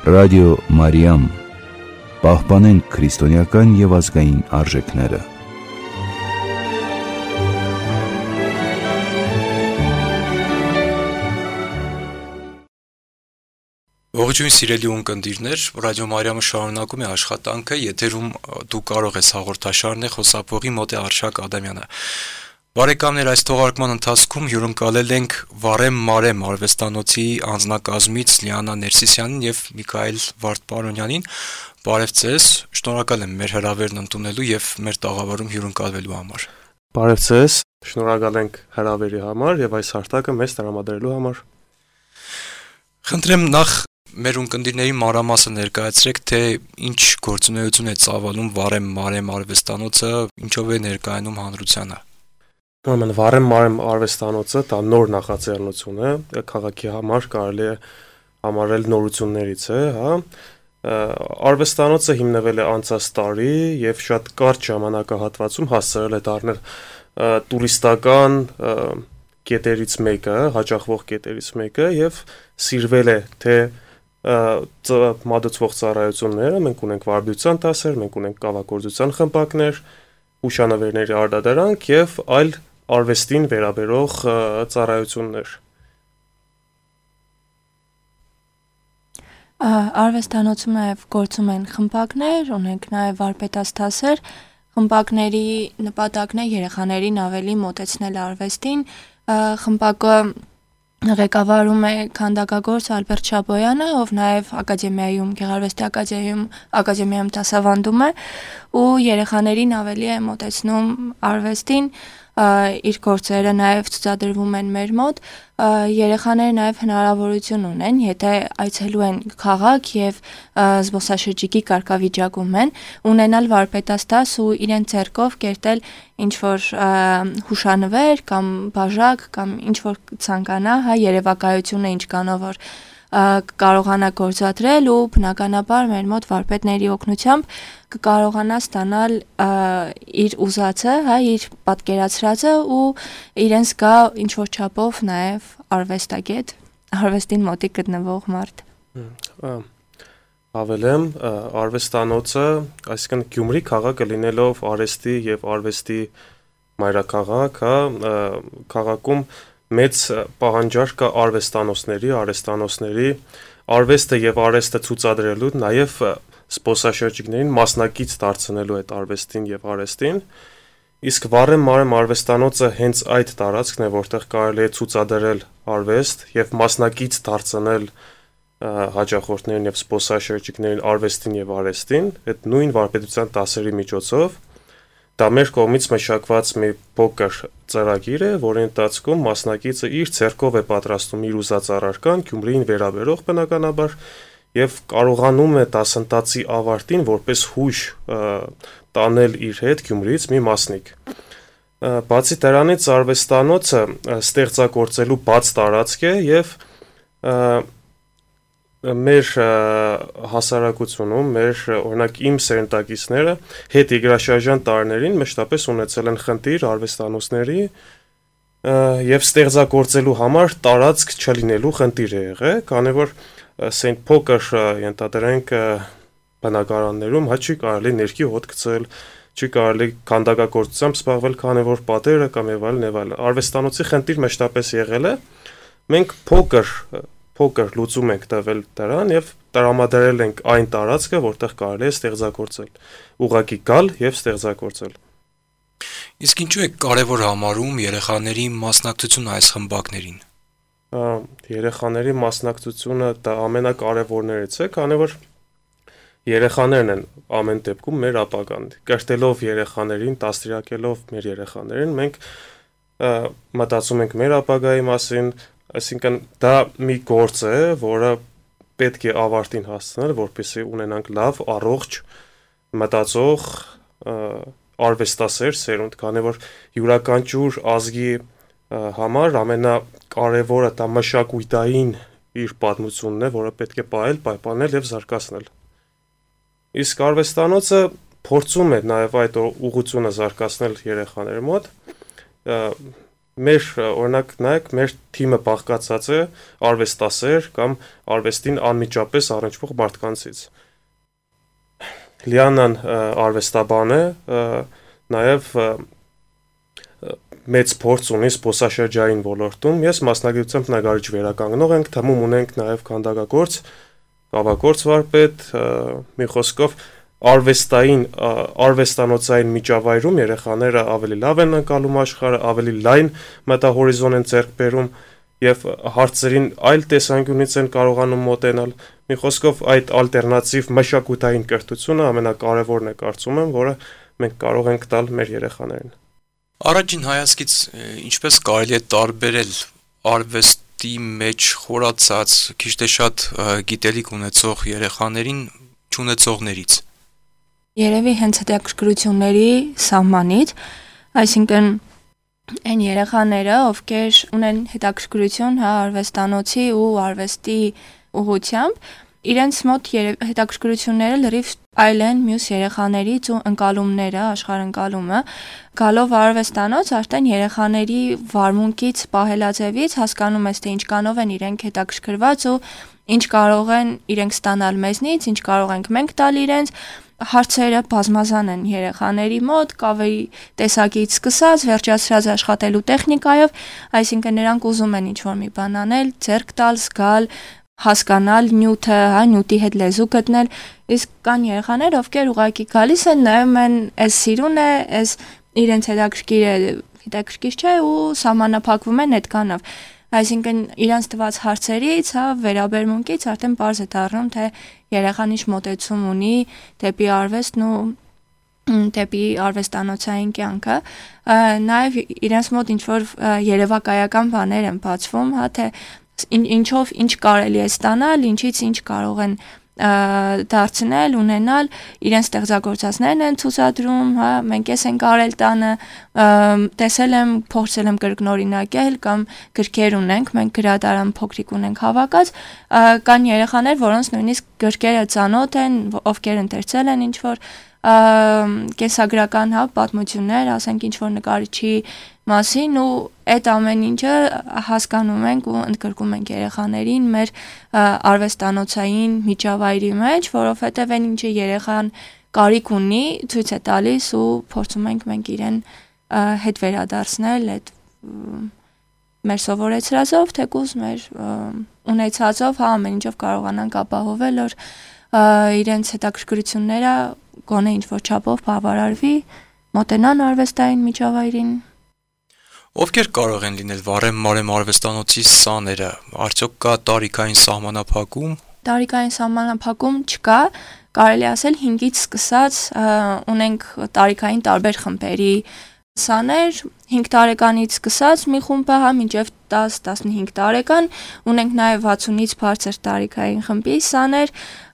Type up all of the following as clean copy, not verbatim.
Ռադիո Մարիամ, պահպանենք քրիստոնեական և ազգային արժեքները։ Ողջույն սիրելի ունկնդիրներ, Ռադիո Մարիամը շարունակում է աշխատանքը, եթերում դու կարող ես հաղորդաշարն է, խոսափողի մոտ է Արշակ Ադամյանը։ Բարեկամներ, այս թողարկման ընթացքում հյուրընկալել ենք Վարեմ Մարեմ արվեստանոցի անձնակազմից Լիանա Ներսիսյանին և Միքայել Վարդպարոնյանին։ Բարև ձեզ, շնորհակալ եմ մեր հրավերն ընդունելու և մեր տաղավարում հյուրընկալվելու համար։ Բարև ձեզ, շնորհակալ ենք հրավերի համար և այս հարթակը մեզ տրամադրելու համար։ Խնդրեմ նախ մեր ունկնդիրների մանրամասը ներկայացրեք, թե ինչ գործունեություն է ծավալում Վարեմ Մարեմ արվեստանոցը, ինչով է ներկայանում հանրությանը։ Ուրեմն Վարեմ Մարեմ արվեստանոցը դա նոր նախաձեռնություն է, քաղաքի համար կարելի է համարել նորություններից է, հա։ Արվեստանոցը հիմնվել է անցած տարի եւ շատ կարճ ժամանակահատվածում հասցրել է դառնել տուրիստական կետերից մեկը, հաճախվող կետերից մեկը եւ սիրվել է թե մատուցվող ծառայությունները, մենք ունենք վարպետության դասեր, մենք ունենք կավագործության խմբակներ, հուշանվերների արտադրանք եւ այլ արվեստին վերաբերող ծառայություններ։ Արվեստանոցում նաև գործում են խմբակներ, ունենք նաև վարպետաց դասեր, խմբակների նպատակն է երեխաներին ավելի մոտեցնել արվեստին, խմբակը ղեկավարում է քանդակագործ Ալբերտ Շաբոյանը, ով նաև ակադեմիայում, Գեղարվեստի ակադեմիայում դասավանդում է ու երեխաներին ավելի է մոտեցնում արվեստին, իր գործերը նաև ցուցադրվում են մեր մոտ, երեխաները նաև հնարավորություն ունեն, եթե այցելու են քաղաք եւ զբոսաշրջիկի կարգավիճակում են, ունենալ վարպետաց դաս ու իրենց ձեռքով կերտել ինչ-որ հուշանվեր կամ բաժակ կամ ինչ-որ ցանկանա, հա, երևակայությունը ինչքանով որ կարողանա գործադրել ու բնականաբար մեր մոտ վարպետների օգնությամբ կկարողանա ստանալ իր ուզածը, հա, իր պատկերացրածը ու իրենց գա ինչ-որ չափով նաև արվեստագետ, արվեստին մոտիկ գտնվող մարդ։ Ավելեմ, արվեստանոցը, այսինքն Գյումրի քաղաքը լինելով արվեստի եւ արվեստի մայրաքաղաք, հա, քաղաքում մեծ պահանջարկ կա արվեստանոցների, արվեստը եւ արվեստը ցուցադրելու, նաեւ զբոսաշրջիկներին մասնակից դարձնելու այդ արվեստին եւ արվեստին, իսկ Վարեմ Մարեմ արվեստանոցը հենց այդ տարածքն է, որտեղ կարելի է ցուցադրել արվեստ եւ մասնակից դարձնել հաճախորդներին եւ զբոսաշրջիկներին արվեստին եւ արվեստին, այդ նույն վարպետության դասերի միջոցով դա մեր կողմից մշակված մի փոքր ծրագիր է, որի ընթացքում մասնակիցը իր ձեռքով է պատրաստում իր ուզած առարկան, Գյումրիին վերաբերող բնականաբար եւ կարողանում է դասընթացի ավարտին որպես հույժ տանել իր հետ Գյումրիից մի մասնիկ։ Բացի դրանից արվեստանոցը ստեղծագործելու բաց տարածք է եւ մեր հասարակությունում, մեր օրինակ իմ սերնդակիցները հետ եգրաշարժան տարիներին մշտապես ունեցել են խնդիր արվեստանոցների եւ ստեղծագործելու համար տարածք չլինելու խնդիր է եղել, քանի որ ասենք փոքր ենթադրենք բնակարաններում հա չի կարելի ներքի հոտ գցել, չի կարելի քանդակագործությամբ զբաղվել, քանի որ պատերը կամ եւ այլն արվեստանոցի խնդիր մշտապես եղել է։ Մենք փոքր լուծում ենք տվել դրան եւ տրամադրել ենք այն տարածքը, որտեղ կարելի է ստեղծագործել, ուղղակի գալ եւ ստեղծագործել։ Իսկ ինչու է կարևոր համարում երեխաների մասնակցությունը այս խմբակներին։ Երեխաների մասնակցությունը դա ամենակարևորներից է, քանի որ երեխաներն են ամեն դեպքում մեր ապագան։ Կրտելով երեխաներին, դաստիարակելով մեր երեխաներին, մենք մտածում ենք մեր ապագայի մասին, այսինքն դա մի գործ է, որը պետք է ավարտին հասցնել, որպեսզի ունենանք լավ, առողջ, մտածող, արվեստասեր սերունդ, քանի որ յուրաքանչյուր ազգի համար ամենակարևորը դա մշակույթային իր պատմությունն է, որը պետք է պահել, պահպանել եւ զարգացնել։ Իսկ արվեստանոցը փորձում է նաեւ այդ ուղղությունը զարգացնել երեխաների մոտ, մեր օրինակ նայեք, մեր թիմը բաղկացած է արվեստասեր կամ արվեստին անմիջապես առնչվող մարդկանցից։ Լիանան արվեստաբան է, նաև մեծ փորձ ունի զբոսաշրջային ոլորտում։ Ես մասնագիտությամբ նկարիչ վերականգնող ենք, թմում ունենք նաև քանդակագործ, կավագործ վարպետ, մի խոսքով արվեստանոցային միջավայրում երեխաները ավելի լավ են անցալում աշխարհը, ավելի լայն մտահորիզոն են ձեռք բերում եւ հարցերին այլ տեսանկյունից են կարողանում մոտենալ։ Մի խոսքով այդ ալտերնատիվ մշակութային կրթությունը ամենակարևորն է, կարծում եմ, որը մենք կարող ենք տալ մեր երեխաներին։ Առաջին հայացքից ինչպես կարելի է տարբերել արվեստի մեջ խորացած, քիչ թե շատ գիտելիք ունեցող երեխաներին չունեցողներից։ Երևի հենց հետաքրքրությունների սահմանից, այսինքն այն երեխաները, ովքեր ունեն հետաքրքրություն արվեստանոցի ու արվեստի ուղղությամբ, իրենց մոտ հետաքրքրությունները լրիվ այլ են մյուս երեխաներից ու ընկալումները, աշխարհընկալումը, գալով արվեստանոց արդեն երեխաների վարմունքից, պահելաձևից հասկանում ես, թե ինչքանով են իրենք հետաքրքրված ու ինչ կարող են իրենք ստանալ մեզնից, ինչ կարող ենք մենք տալ իրենց, հարցերը բազմազան են երեխաների մոտ, կավերի տեսակից սկսած, վերջացրած աշխատելու տեխնիկայով, այսինքն նրանք ուզում են ինչ-որ մի բան անել, ձեռք տալ, զգալ, հասկանալ նյութը, նյութի հետ լեզու գտնել, իսկ կան երեխաներ, ովքեր ուղղակի գալիս են, նայում են, այս սիրուն է, այս իրենց հետաքրքիր չէ ու սահմանափակվում են այդքանով։ Այսինքն իրանց տված հարցերից, վերաբերմունքից արդեն պարզ է դառնում, թե երեխան ինչ մոտեցում ունի դեպի արվեստն ու դեպի արվեստանոցային կյանքը, նաև իրենց մոտ ինչ-որ երևակայական բաներ են բացվում, թե ինչով ինչ կարելի է ստանալ, ինչից ինչ կարող են դարձնել, ունենալ, իրենց ստեղծագործածներն են ցուցադրում, մենք ես ենք արել տանը, տեսել եմ, փորձել եմ կրկնօրինակել կամ գրքեր ունենք, մենք գրադարան փոքրիկ ունենք հավաքած, կան երեխաներ, որոնց նույնիսկ գրքերը ծանոթ են, ովքեր ընթերցել են ինչ-որ կենսագրական պատմություններ, ասենք ինչ-որ նկարիչի մասին ու այդ ամեն ինչը հասկանում ենք ու ընդգրկում ենք երեխաներին մեր արվեստանոցային միջավայրի մեջ, որովհետև այն ինչը երեխան կարիք ունի, ցույց է տալիս ու փորձում ենք մենք իրեն հետ վերադարձնել այդ մեր սովորեցրածով, թեկուզ մեր ունեցածով, ամեն ինչով կարողանանք ապահովել, որ իրենց հետաքրքրությունները գոնե ինչ-որ չափով բավարարվի, մոտենան արվեստային միջավայրին։ Ովքեր կարող են լինել վարեմ-մարեմ արվեստանոցի սաները, արդյոք կա տարիքային սահմանափակում։ Տարիքային սահմանափակում չկա, կարելի ասել 5-ից սկսած ունենք տարիքային տարբեր խմբերի սաներ, 5 տարեկանից սկսած մի խումբը, մինչև 10-15 տարեկան, ունենք նաև 60-ից բարձր տարիքային խմբի սաներ,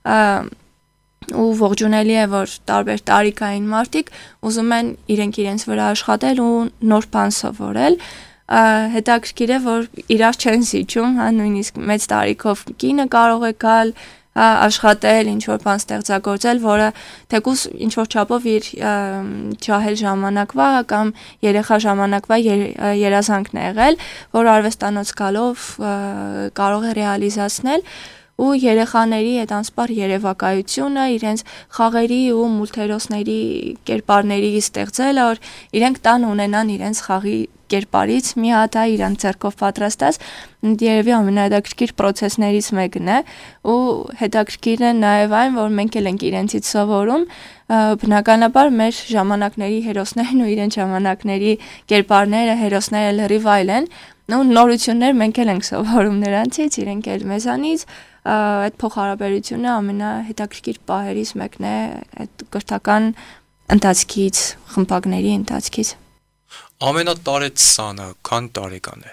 ու ողջունելի է, որ տարբեր տարիքային մարդիկ ուզում են իրենց վրա աշխատել ու նոր բան սովորել, հետաքրքիր է, որ իրար չեն զիջում, նույնիսկ մեծ տարիքով կինը կարող է գալ, աշխատել, ինչ-որ բան ստեղծագործել, որը թեկուզ ինչ-որ չափով իր ջահել ժամանակվա կամ երեխա ժամանակվա երազանքն է եղել, որ արվեստանոց գալով կարող է ռեալիզացնել ու երեխաների այդ անսպար երևակայությունը, իրենց խաղերի ու մուլտհերոսների կերպարների ստեղծել, որ իրենք տան ունենան իրենց խաղի կերպարից մի հատ իրենց ձեռքով պատրաստած, երևի ամենահետաքրքիր պրոցեսներից մեկն է ու հետաքրքիր է նաև այն, որ մենք էլ ենք իրենցից սովորում, բնականաբար մեր ժամանակների հերոսներն ու իրենց ժամանակների կերպարները, հերոսները լրիվ այլ են, ու նորություններ մենք էլ ենք սովորում նրանցից, իրենք էլ մեզանից, այդ փոխհարաբերությունը ամենահետաքրքիր պահերից մեկն է այդ կրթական ընթացքից, խմբակների ընթացքից։ Ամենատարեց սանը քանի տարեկան է։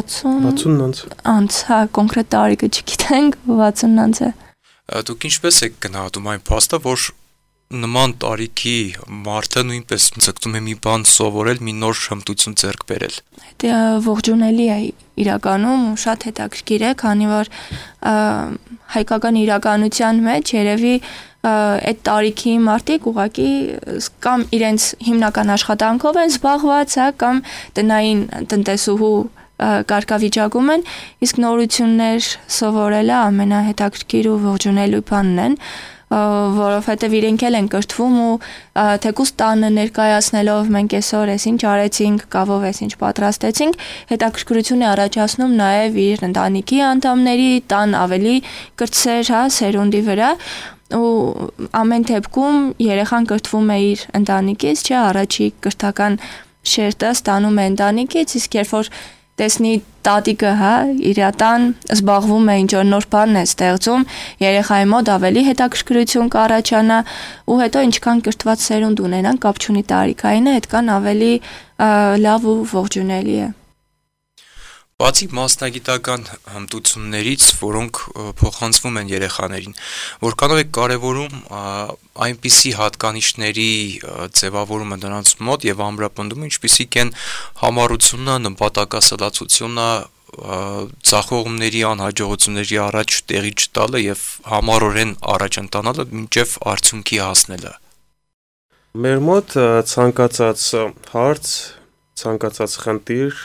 60 անց, կոնկրետ տարիքը չգիտենք, 60 անց է։ Դուք ինչպես եք գնահատում այն փաստը, որ նման տարիքի մարդը նույնպես ձգտում է մի բան սովորել, մի նոր հմտություն ձեռք բերել։ Դա ողջունելի է իրականում ու շատ հետաքրքիր է, քանի որ հայկական իրականության մեջ երևի այդ տարիքի մարդիկ ուղղակի կամ իրենց հիմնական աշխատանքով են զբաղված, հա, կամ տնային տնտեսուհու կարգավիճակում են, իսկ նորություններ սովորելը ամենահետաքրքիր ու ողջունելի բանն են, որովհետև իրենք էլ են կրթվում ու թեկուզ տանը ներկայացնելով մենք այսօր էս ինչ արեցինք, կավով էս ինչ պատրաստեցինք, հետաքրքրություն է առաջացնում նաև իր ընտանիքի անդամների, տան ավելի կրտսեր, հա, սերունդի վրա ու ամեն դեպքում երեխան կրթվում է իր ընտանիքից, չէ, առաջի կրթական շերտը ստանում է ընտանիքից, իսկ երբ որ տեսնի տատիկը, հա, իր տան զբաղվում է ինչ-որ նոր բան է ստեղծում, երեխայի մոտ ավելի հետաքրքրություն կառաջանա ու հետո ինչքան կրթված սերունդ ունենան, կապ չունի տարիքային է, այդքան ավելի լավ ու ողջունելի է։ Բացի մասնագիտական հմտություններից, որոնք փոխանցվում են երեխաներին, որքանով է կարևորում այնպիսի հատկանիշների ձևավորումը նրանց մոտ եւ ամրապնդումը, ինչպիսիք են համառությունը, նպատակասլացությունը, ցախողումների անհաջողությունների առաջ տեղի չտալը եւ համառորեն առաջ ընտանալը մինչեւ արդյունքի հասնելը։ Մեր մոտ ցանկացած հարց, ցանկացած խնդիր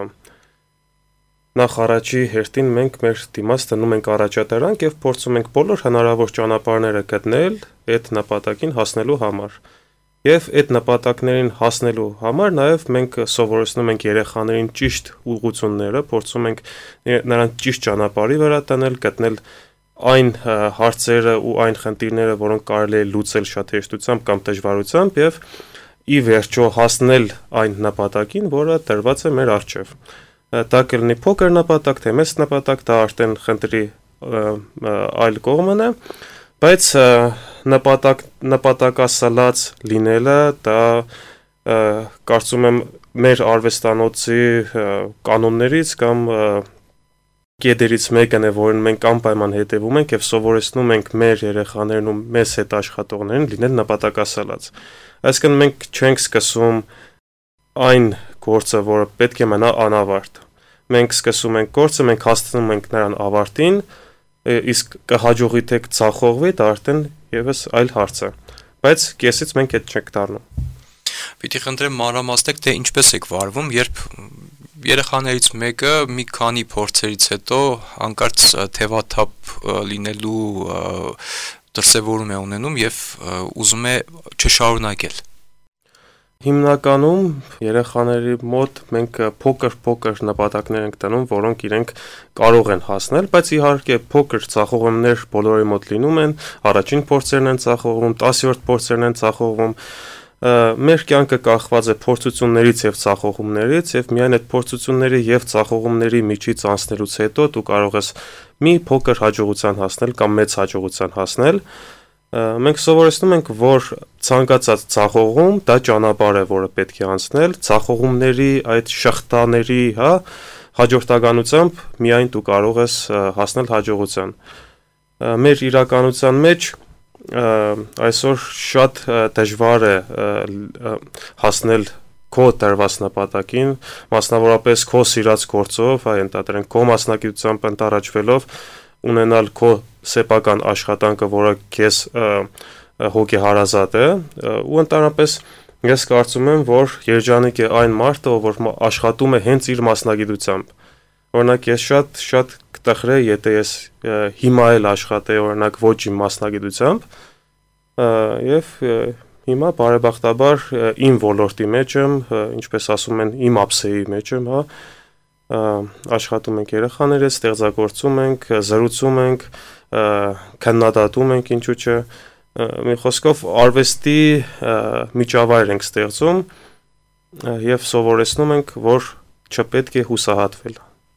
նախ առաջի հերթին մենք մեր դիմաց դնում ենք առաջատարանք եւ փորձում ենք բոլոր հնարավոր ճանապարհները գտնել այդ նպատակին հասնելու համար։ Եվ այդ նպատակներին հասնելու համար նաեւ մենք սովորեցնում ենք երեխաներին ճիշտ ուղղությունները, փորձում ենք նրանց ճիշտ ճանապարհի վրա տանել, գտնել այն հարցերը ու այն խնդիրները, որոնք կարելի է լուծել շատ հեշտությամբ կամ դժվարությամբ եւ ի վերջո հասնել այն նպատակին, որը տրված է մեր առջև։ Դա կլինի փոքր նպատակ, թե մեծ նպատակ, դա արդեն խնդրի այլ կողմն է, բայց նպատակասլաց լինելը դա կարծում եմ մեր արվեստանոցի կանոններից կամ կետերից մեկն է, որին մենք անպայման հետևում ենք եւ սովորեցնում ենք մեր երեխաներին ու մեզ հետ աշխատողներին լինել նպատակասլաց։ Այսինքն մենք չենք սկսում այն գործը, որը պետք է մնա անավարտ։ Մենք սկսում ենք գործը, մենք հասցնում ենք նրան ավարտին, իսկ կհաջողի թե կցախողվի, դա արդեն եւս այլ հարց է։ Բայց կեսից մենք այդ չենք դառնում։ Պիտի խնդրեմ մանրամասնեք, թե ինչպես եք վարվում, երբ երեխաներից մեկը մի քանի փորձերից հետո հանկարծ թևաթափ լինելու դրսևորում է ունենում եւ ուզում է չշարունակել։ Հիմնականում երեխաների մոտ մենք փոքր նպատակներ ենք տանում, որոնք իրենք կարող են հասնել, բայց իհարկե փոքր ցախողումներ բոլորի մոտ լինում են, առաջին փորձերն են ցախողվում, 10-րդ փորձերն են ցախողվում։ Մեր կյանքը կախված է փորձություններից եւ ցախողումներից եւ միայն այդ փորձությունների եւ ցախողումների միջից անցնելուց հետո դու կարող ես մի փոքր հաջողության հասնել կամ մեծ հաջողության հասնել։ Մենք սովորեցնում ենք, որ ցանկացած ցախողում դա ճանապարհ է, որը պետք է անցնել, ցախողումների այդ շղթաների, հա, հաջորդականությամբ միայն դու կարող ես հասնել հաջողության։ Մեր իրականության մեջ այսօր շատ դժվար է հասնել քո տրված նպատակին, մասնավորապես քո սիրած գործով, այ ընդհանրեն քո մասնագիտությամբ ընթառաջվելով ունենալ քո սեփական աշխատանքը, որը քեզ հոգեհարազատ է, ու ընդհանրապես ես կարծում եմ, որ երջանիկ է այն մարդը, որ աշխատում է հենց իր մասնագիտությամբ։ Օրինակ ես շատ կտխրեի, եթե ես հիմա էլ աշխատեի, օրինակ ոչ իմ մասնագիտությամբ, եւ հիմա բարեբախտաբար իմ ոլորտի մեջ եմ, ինչպես ասում են, իմ ափսեի մեջ եմ, հա, աշխատում ենք երեխաների հետ, ստեղծագործում ենք, զրուցում ենք, քննադատում ենք, ինչու՞ չէ, մի խոսքով արվեստի միջավայր ենք ստեղծում եւ սովորեցնում ենք, որ չպետք է հուսահատվել։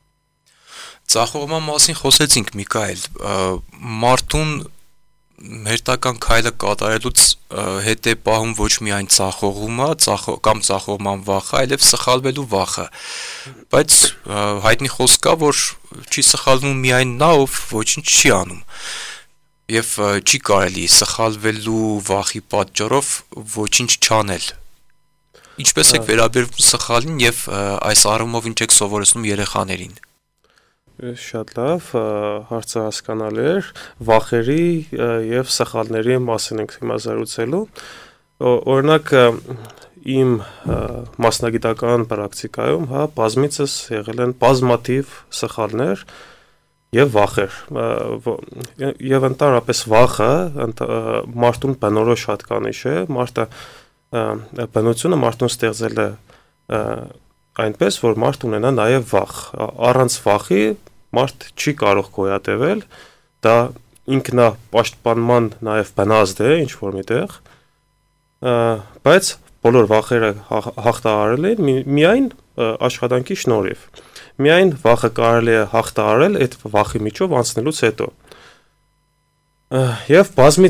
Ցախողման մասին խոսեցինք, Միքայել, մարդուն հերթական քայլը կատարելուց հետ է պահում ոչ միայն ցախողումը, կամ ցախողման վախը, այլև սխալվելու վախը։ Բայց հայտնի խոսք կա, որ չի սխալվում միայն նա, ով ոչինչ չի անում։ Եվ չի կարելի սխալվելու վախի պատճառով ոչինչ չանել։ Ինչպես եք վերաբերվում սխալին եւ այս առումով ինչ եք սովորեցնում երեխաներին։ Շատ լավ, հարցը հասկանալի էր։ Վախերի եւ սխալների մասին ենք հիմա զրուցելու։ Օրինակ իմ մասնագիտական պրակտիկայում, բազմիցս եղել են բազմաթիվ սխալներ եւ վախեր։ Եվ ընդհանրապես վախը մարդուն բնորոշ հատկանիշ է, բնությունը մարդուն ստեղծել է այնպես, որ մարդ ունենա նաև վախ։ Առանց վախի մարդ չի կարող գոյատևել, դա ինքնապաշտպանման նաև բնազդ է ինչ-որ միտեղ, բայց բոլոր վախերը հաղթահարել են միայն աշխատանքի շնորհիվ։ Միայն վախը կարելի է հաղթահարել այդ վախի միջով անցնելուց հետո։ Եվ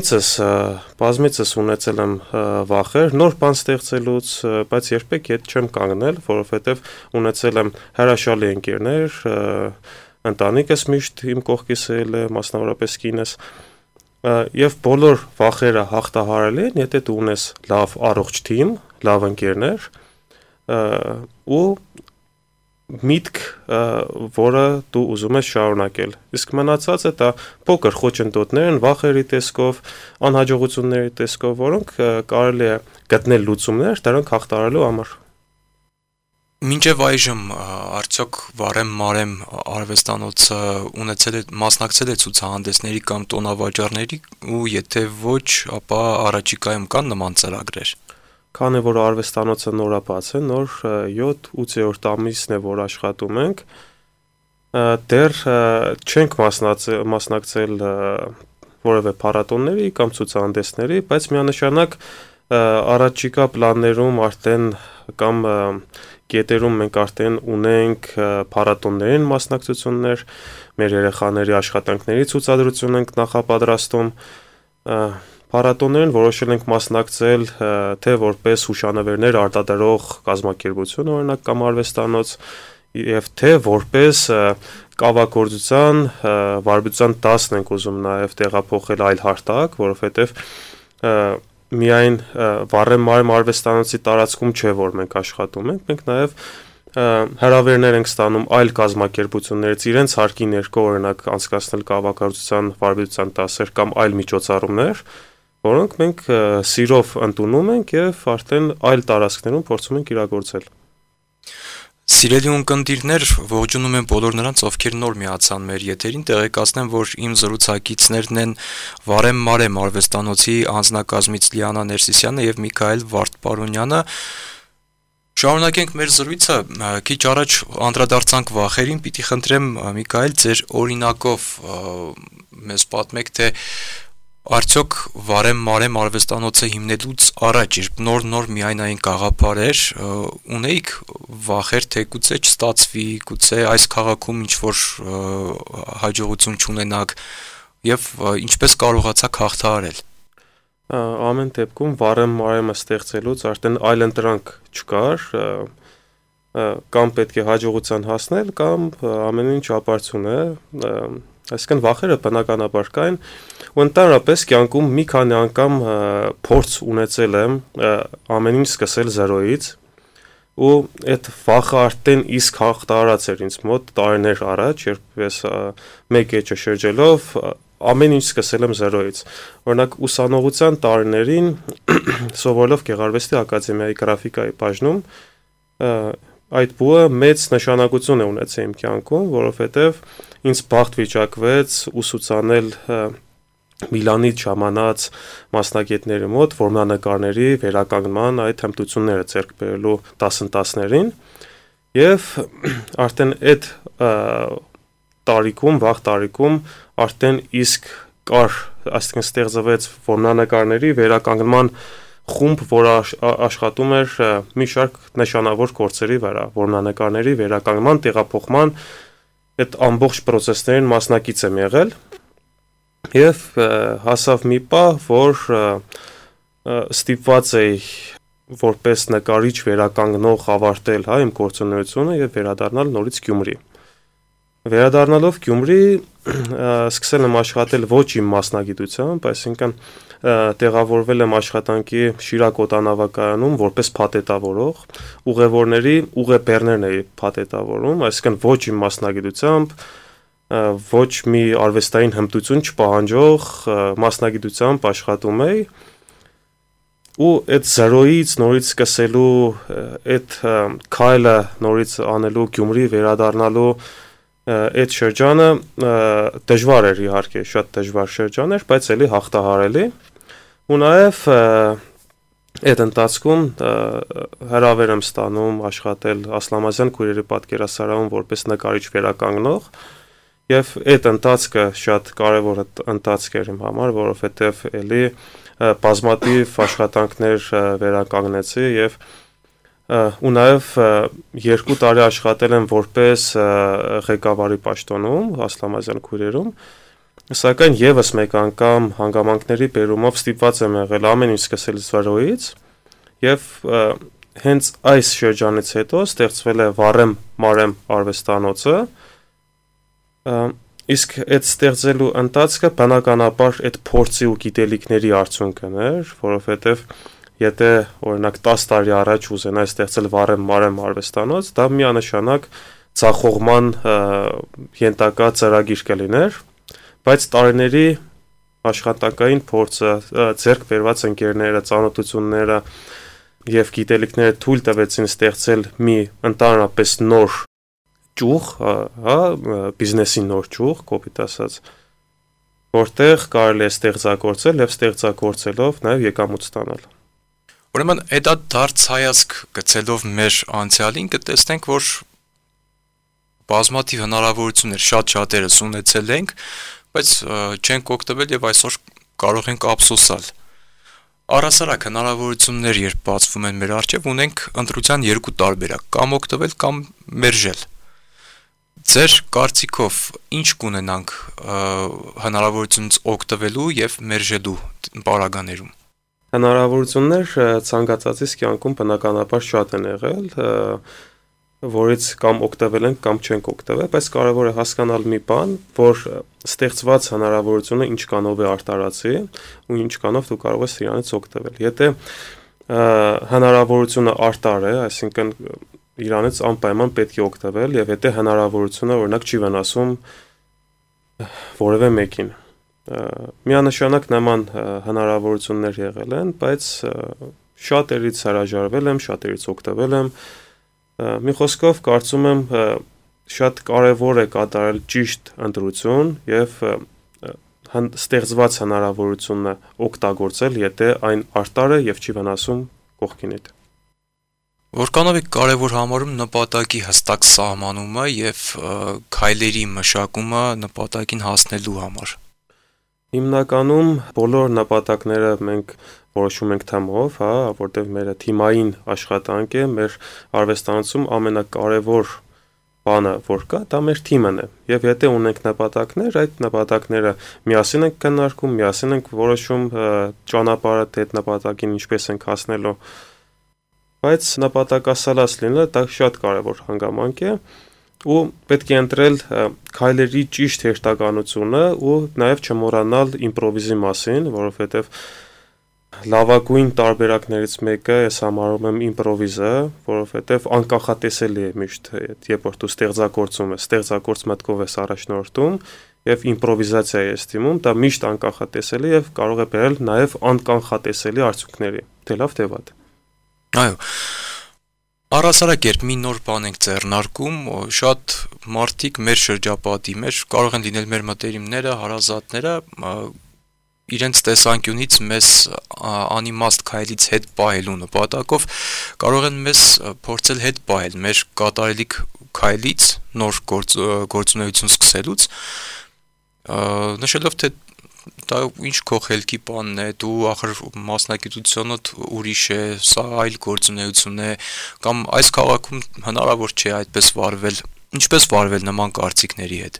բազմիցս ունեցել եմ վախեր նոր բան ստեղծելուց, բայց երբեք ետ չեմ կանգնել, որովհետև ունեցել եմ հրաշալի ընկերներ, ընտանիքս միշտ իմ կողքիս եղել է, մասնավորապես կինս, եւ բոլոր վախերը հաղթահարել են, եթե դու ունես լավ առողջ թիմ, լավ ընկերներ, ու միտք, որը դու ուզում ես շարունակել։ Իսկ մնացածը դա փոքր խոչընդոտներ են վախերի տեսքով, անհաջողությունների տեսքով, որոնք կարելի է գտնել լուծումներ դրանք հաղթահարելու համար։ Մինչև այժմ արդյոք Վարեմ-Մարեմ արվեստանոցը մասնակցել է ցուցահանդեսների կամ տոնավաճառների ու եթե ոչ, ապա առաջիկայում կան նման ծրագրեր։ Քանի որ արվեստանոցը նորաբաց է, նոր 7-8-րդ ամիսն է, որ աշխատում ենք, դեռ չենք մասնակցել որևէ փառատոների կամ ցուցահանդեսների, բայց միանշանակ առաջիկա պլաններում արդեն կամ կետերում մենք արդեն ունենք փառատոներին մասնակցություններ, մեր երեխաների աշխատանքների ցուցադրություն ենք նախապատրաստում, փառատոներին որոշել ենք մասնակցել թե որպես հուշանվերներ արտադրող կազմակերպություն, օրինակ կամ արվեստանոց, եւ թե որպես կավագործության վարպետության դասն ենք ուզում նաեւ տեղափոխել այլ հարթակ, որովհետեւ միայն Վարեմ-Մարեմ արվեստանոցի տարածքում չէ, որ մենք աշխատում ենք, մենք նաեւ հրավերներ ենք ստանում այլ կազմակերպություններից իրենց հարկի ներքո օրինակ անցկացնել կավագործության վարպետության դասեր կամ այլ միջոցառումներ, որոնք մենք սիրով ընդունում ենք եւ արդեն այլ տարածքներում փորձում ենք իրագործել։ Սիրելի ունկնդիրներ, ողջունում եմ բոլոր նրանց, ովքեր նոր միացան մեր եթերին, տեղեկացնեմ, որ իմ զրուցակիցներն են Վարեմ-Մարեմ արվեստանոցի անձնակազմից Լիանա Ներսիսյանը եւ Միքայել Վարդպարոնյանը։ Շարունակենք մեր զրույցը, քիչ առաջ անդրադարձանք վախերին, պիտի խնդրեմ Միքայել ձեր օրինակով մեզ պատմեք, թե արդյոք Վարեմ-Մարեմ արվեստանոցը հիմնելուց առաջ, երբ նոր միայնային գաղափար էր, ունեիք վախեր, թե գուցե չստացվի, գուցե այս քաղաքում ինչ-որ հաջողություն չունենաք եւ ինչպես կարողացաք հաղթահարել։ Ամեն դեպքում Վարեմ-Մարեմը ստեղծելուց արդեն այլ ընտրանք չկար, կամ պետք է հաջողության հասնել, կամ ամեն ինչ ապարդյուն է, այսինքն վախերը բնականաբար կային, ու ընդհանրապես կյանքում մի քանի անգամ փորձ ունեցել եմ ամեն ինչ սկսել 0-ից, ու այդ վախը արդեն իսկ հաղթահարած էր ինձ մոտ տարիներ առաջ, երբ ես մեկ էջը շրջելով ամեն ինչ սկսել եմ 0-ից։ Օրինակ ուսանողության տարիներին սովորելով Գեղարվեստի ակադեմիայի գրաֆիկայի բաժնում այդ բուը մեծ նշանակություն է ունեցել իմ կյանքում, որովհետև ինձ բախտ վիճակվեց ուսուցանել Միլանից ժամանած մասնագետների մոտ որմնանկարների վերականգնման այդ հմտությունները ձեռք բերելու դասընթացներին եւ արդեն այդ տարիքում, վաղ տարիքում արդեն իսկ կար, այսինքն ստեղծվեց որմնանկարների վերականգնման խումբ, որ աշխատում էր մի շարք նշանավոր գործերի վրա, որմնանկարների վերականգնման, տեղափոխման այդ ամբողջ process-ներին մասնակից եմ եղել եւ հասավ մի պահ, որ ստիպված էի որպես նկարիչ վերականգնող ավարտել իմ գործունեությունը եւ վերադառնալ նորից Գյումրի։ Վերադառնալով Գյումրի սկսել եմ աշխատել ոչ իմ մասնագիտությամբ, այսինքն տեղավորվել եմ աշխատանքի Շիրակ օդանավակայանում որպես փաթեթավորող, ուղևորների ուղեբեռներն էի փաթեթավորում, այսինքն ոչ իմ մասնագիտությամբ, ոչ մի արվեստային հմտություն չպահանջող մասնագիտությամբ աշխատում էի ու այդ 0-ից նորից սկսելու այդ քայլը նորից անելու Գյումրի վերադառնալու այդ շրջանը դժվար էր իհարկե, շատ դժվար շրջան էր, բայց էլի հաղթահարելի ու նաև այդ ընթացքում հրավեր եմ ստանում աշխատել Ասլամազյան քույրերի պատկերասրահում որպես նկարիչ վերականգնող եւ այդ ընթացքը շատ կարեւոր ընթացք էր իմ համար, որովհետեւ էլի բազմաթիվ աշխատանքներ վերականգնեցի եւ ու նաև 2 տարի աշխատել եմ որպես ղեկավարի պաշտոնում Ասլամազյան քույրերում, սակայն եւս մեկ անգամ հանգամանքների բերումով ստիպված եմ եղել ամեն ինչ սկսել 0-ից եւ հենց այս շրջանից հետո ստեղծվել է Վարեմ Մարեմ արվեստանոցը, իսկ այդ ստեղծելու ընթացքը բնականաբար այդ փորձի ու գիտելիքների արդյունքն էր, որովհետեւ եթե օրինակ 10 տարի առաջ ուզենայի ստեղծել Վարեմ Մարեմ արվեստանոց, դա միանշանակ ցախողման ենթակա ծրագիր կլիներ, բայց տարիների աշխատանքային փորձը, ձեռք բերված ընկերները, ծանոթությունները եւ գիտելիքները թույլ տվեցին ստեղծել մի ընդհանրապես նոր ճյուղ, բիզնեսի նոր ճյուղ, կոպիտ ասած, որտեղ կարելի է ստեղծագործել եւ ստեղծագործելով նաեւ եկամուտ ստանալ։ Ուրեմն այդ դարձ հայացք գցելով մեր անցյալին կտեսնենք, որ բազմաթիվ հնարավորություններ շատ-շատերս ունեցել ենք, բայց չենք օգտվել եւ այսօր կարող ենք ափսոսալ։ Առհասարակ հնարավորություններ երբ բացվում են մեր առջև, ունենք ընտրության 2 տարբերակ՝ կամ օգտվել, կամ մերժել։ Ձեր կարծիքով ինչ կունենանք հնարավորությունից օգտվելու եւ մերժելու պարագաներում։ Հնարավորություններ ցանկացածից կյանքում բնականաբար շատ են եղել, որից կամ օգտվել ենք, կամ չենք օգտվել, բայց կարևոր է հասկանալ մի բան, որ ստեղծված հնարավորությունը ինչքանով է արտարացի ու ինչքանով դու կարող ես իրանից օգտվել։ Եթե հնարավորությունը արտար է, այսինքն իրանից անպայման պետք է օգտվել, եւ եթե հնարավորությունը օրինակ չի վնասում որևէ մեկին։ Միանշանակ նման հնարավորություններ եղել են, բայց շատերից հրաժարվել եմ, շատերից օգտվել եմ։ Մի խոսքով կարծում եմ շատ կարևոր է կատարել ճիշտ ընտրություն եւ ստեղծված հնարավորությունը օգտագործել, եթե այն արտար է եւ չի վնասում կողքինիդ։ Որքանով է կարևոր համարում նպատակի հստակ սահմանումը եւ քայլերի մշակումը նպատակին հասնելու համար։ Հիմնականում բոլոր նպատակները մենք որոշում ենք թեմով, որտեղ մեր թիմային աշխատանք է, մեր արվեստանոցում ամենակարևոր բանը, որ կա, դա մեր թիմն է։ Եվ եթե ունենք նպատակներ, այդ նպատակները միասին ենք քննարկում, միասին ենք որոշում ճանապարհը այդ նպատակին ինչպես ենք հասնելու։ Բայց նպատակասալած լինելը դա շատ կարևոր հանգամանք է ու պետք է ընտրել քայլերի ճիշտ հերթականությունը ու նաև չմոռանալ իմպրովիզի մասին, որովհետև լավագույն տարբերակներից մեկը ես համարում եմ իմպրովիզը, որովհետև անկախատեսելի է միշտ, երբ որ դու ստեղծագործ մտքով ես առաջնորդում եւ իմպրովիզացիա ես դիմում, դա միշտ անկախատեսելի եւ կարող է բերել նաև անկանխատեսելի արդյունքների, թե լավ թե վատ։ Այո։ Առհասարակ երբ մի նոր բան ենք ձեռնարկում, շատ մարդիկ մեր շրջապատի մեջ կարող են լինել մեր մտերիմները, հարազատները, իրենց տեսանկյունից մեզ անիմաստ քայլից հետ պահելու նպատակով կարող են մեզ փորձել հետ պահել մեր կատարելիք քայլից, նոր գործունեություն սկսելուց, նշելով թե դա ինչ քո խելքի բանն է, դու ախր մասնագիտությունդ ուրիշ է, սա այլ գործունեություն է, կամ այս քաղաքում հնարավոր չէ այդպես վարվել, ինչպես վարվել նման կարծիքների հետ։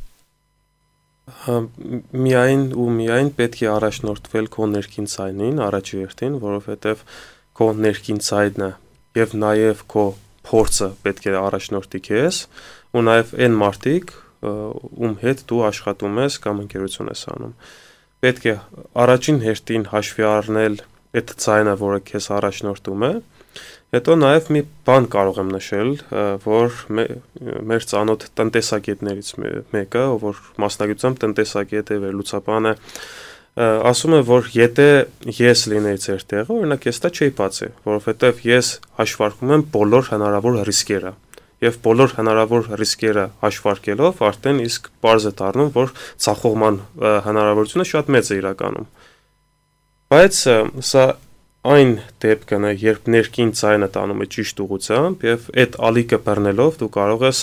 Միայն պետք է առաջնորդվել քո ներքին ցայնին, առաջի հերթին, որովհետև քո ներքին ցայնը եւ նաեւ քո փորձը պետք է առաջնորդի քեզ, ու նաեւ այն մարդիկ, ում հետ դու աշխատում ես կամ ընկերություն ես անում։ Պետք է առաջին հերթին հաշվի առնել այդ ցայնը, որը քեզ առաջնորդում է, Հետո նաև մի բան կարող եմ նշել, որ մեր ծանոթ տնտեսագետներից մեկը, որ մասնագիտությամբ տնտեսագետ է, վերլուծաբան է, ասում է, որ եթե ես լինեի ձեր տեղը, օրինակ ես դա չէի բացի, որովհետև ես հաշվարկում եմ բոլոր հնարավոր ռիսկերը։ Եվ բոլոր հնարավոր ռիսկերը հաշվարկելով արդեն իսկ պարզ է դառնում, որ ցախողման հնարավորությունը շատ մեծ է իրականում։ Բայց սա այն դեպքն է, երբ ներքին ձայնը տանում է ճիշտ ուղղությամբ եւ այդ ալիքը բռնելով դու կարող ես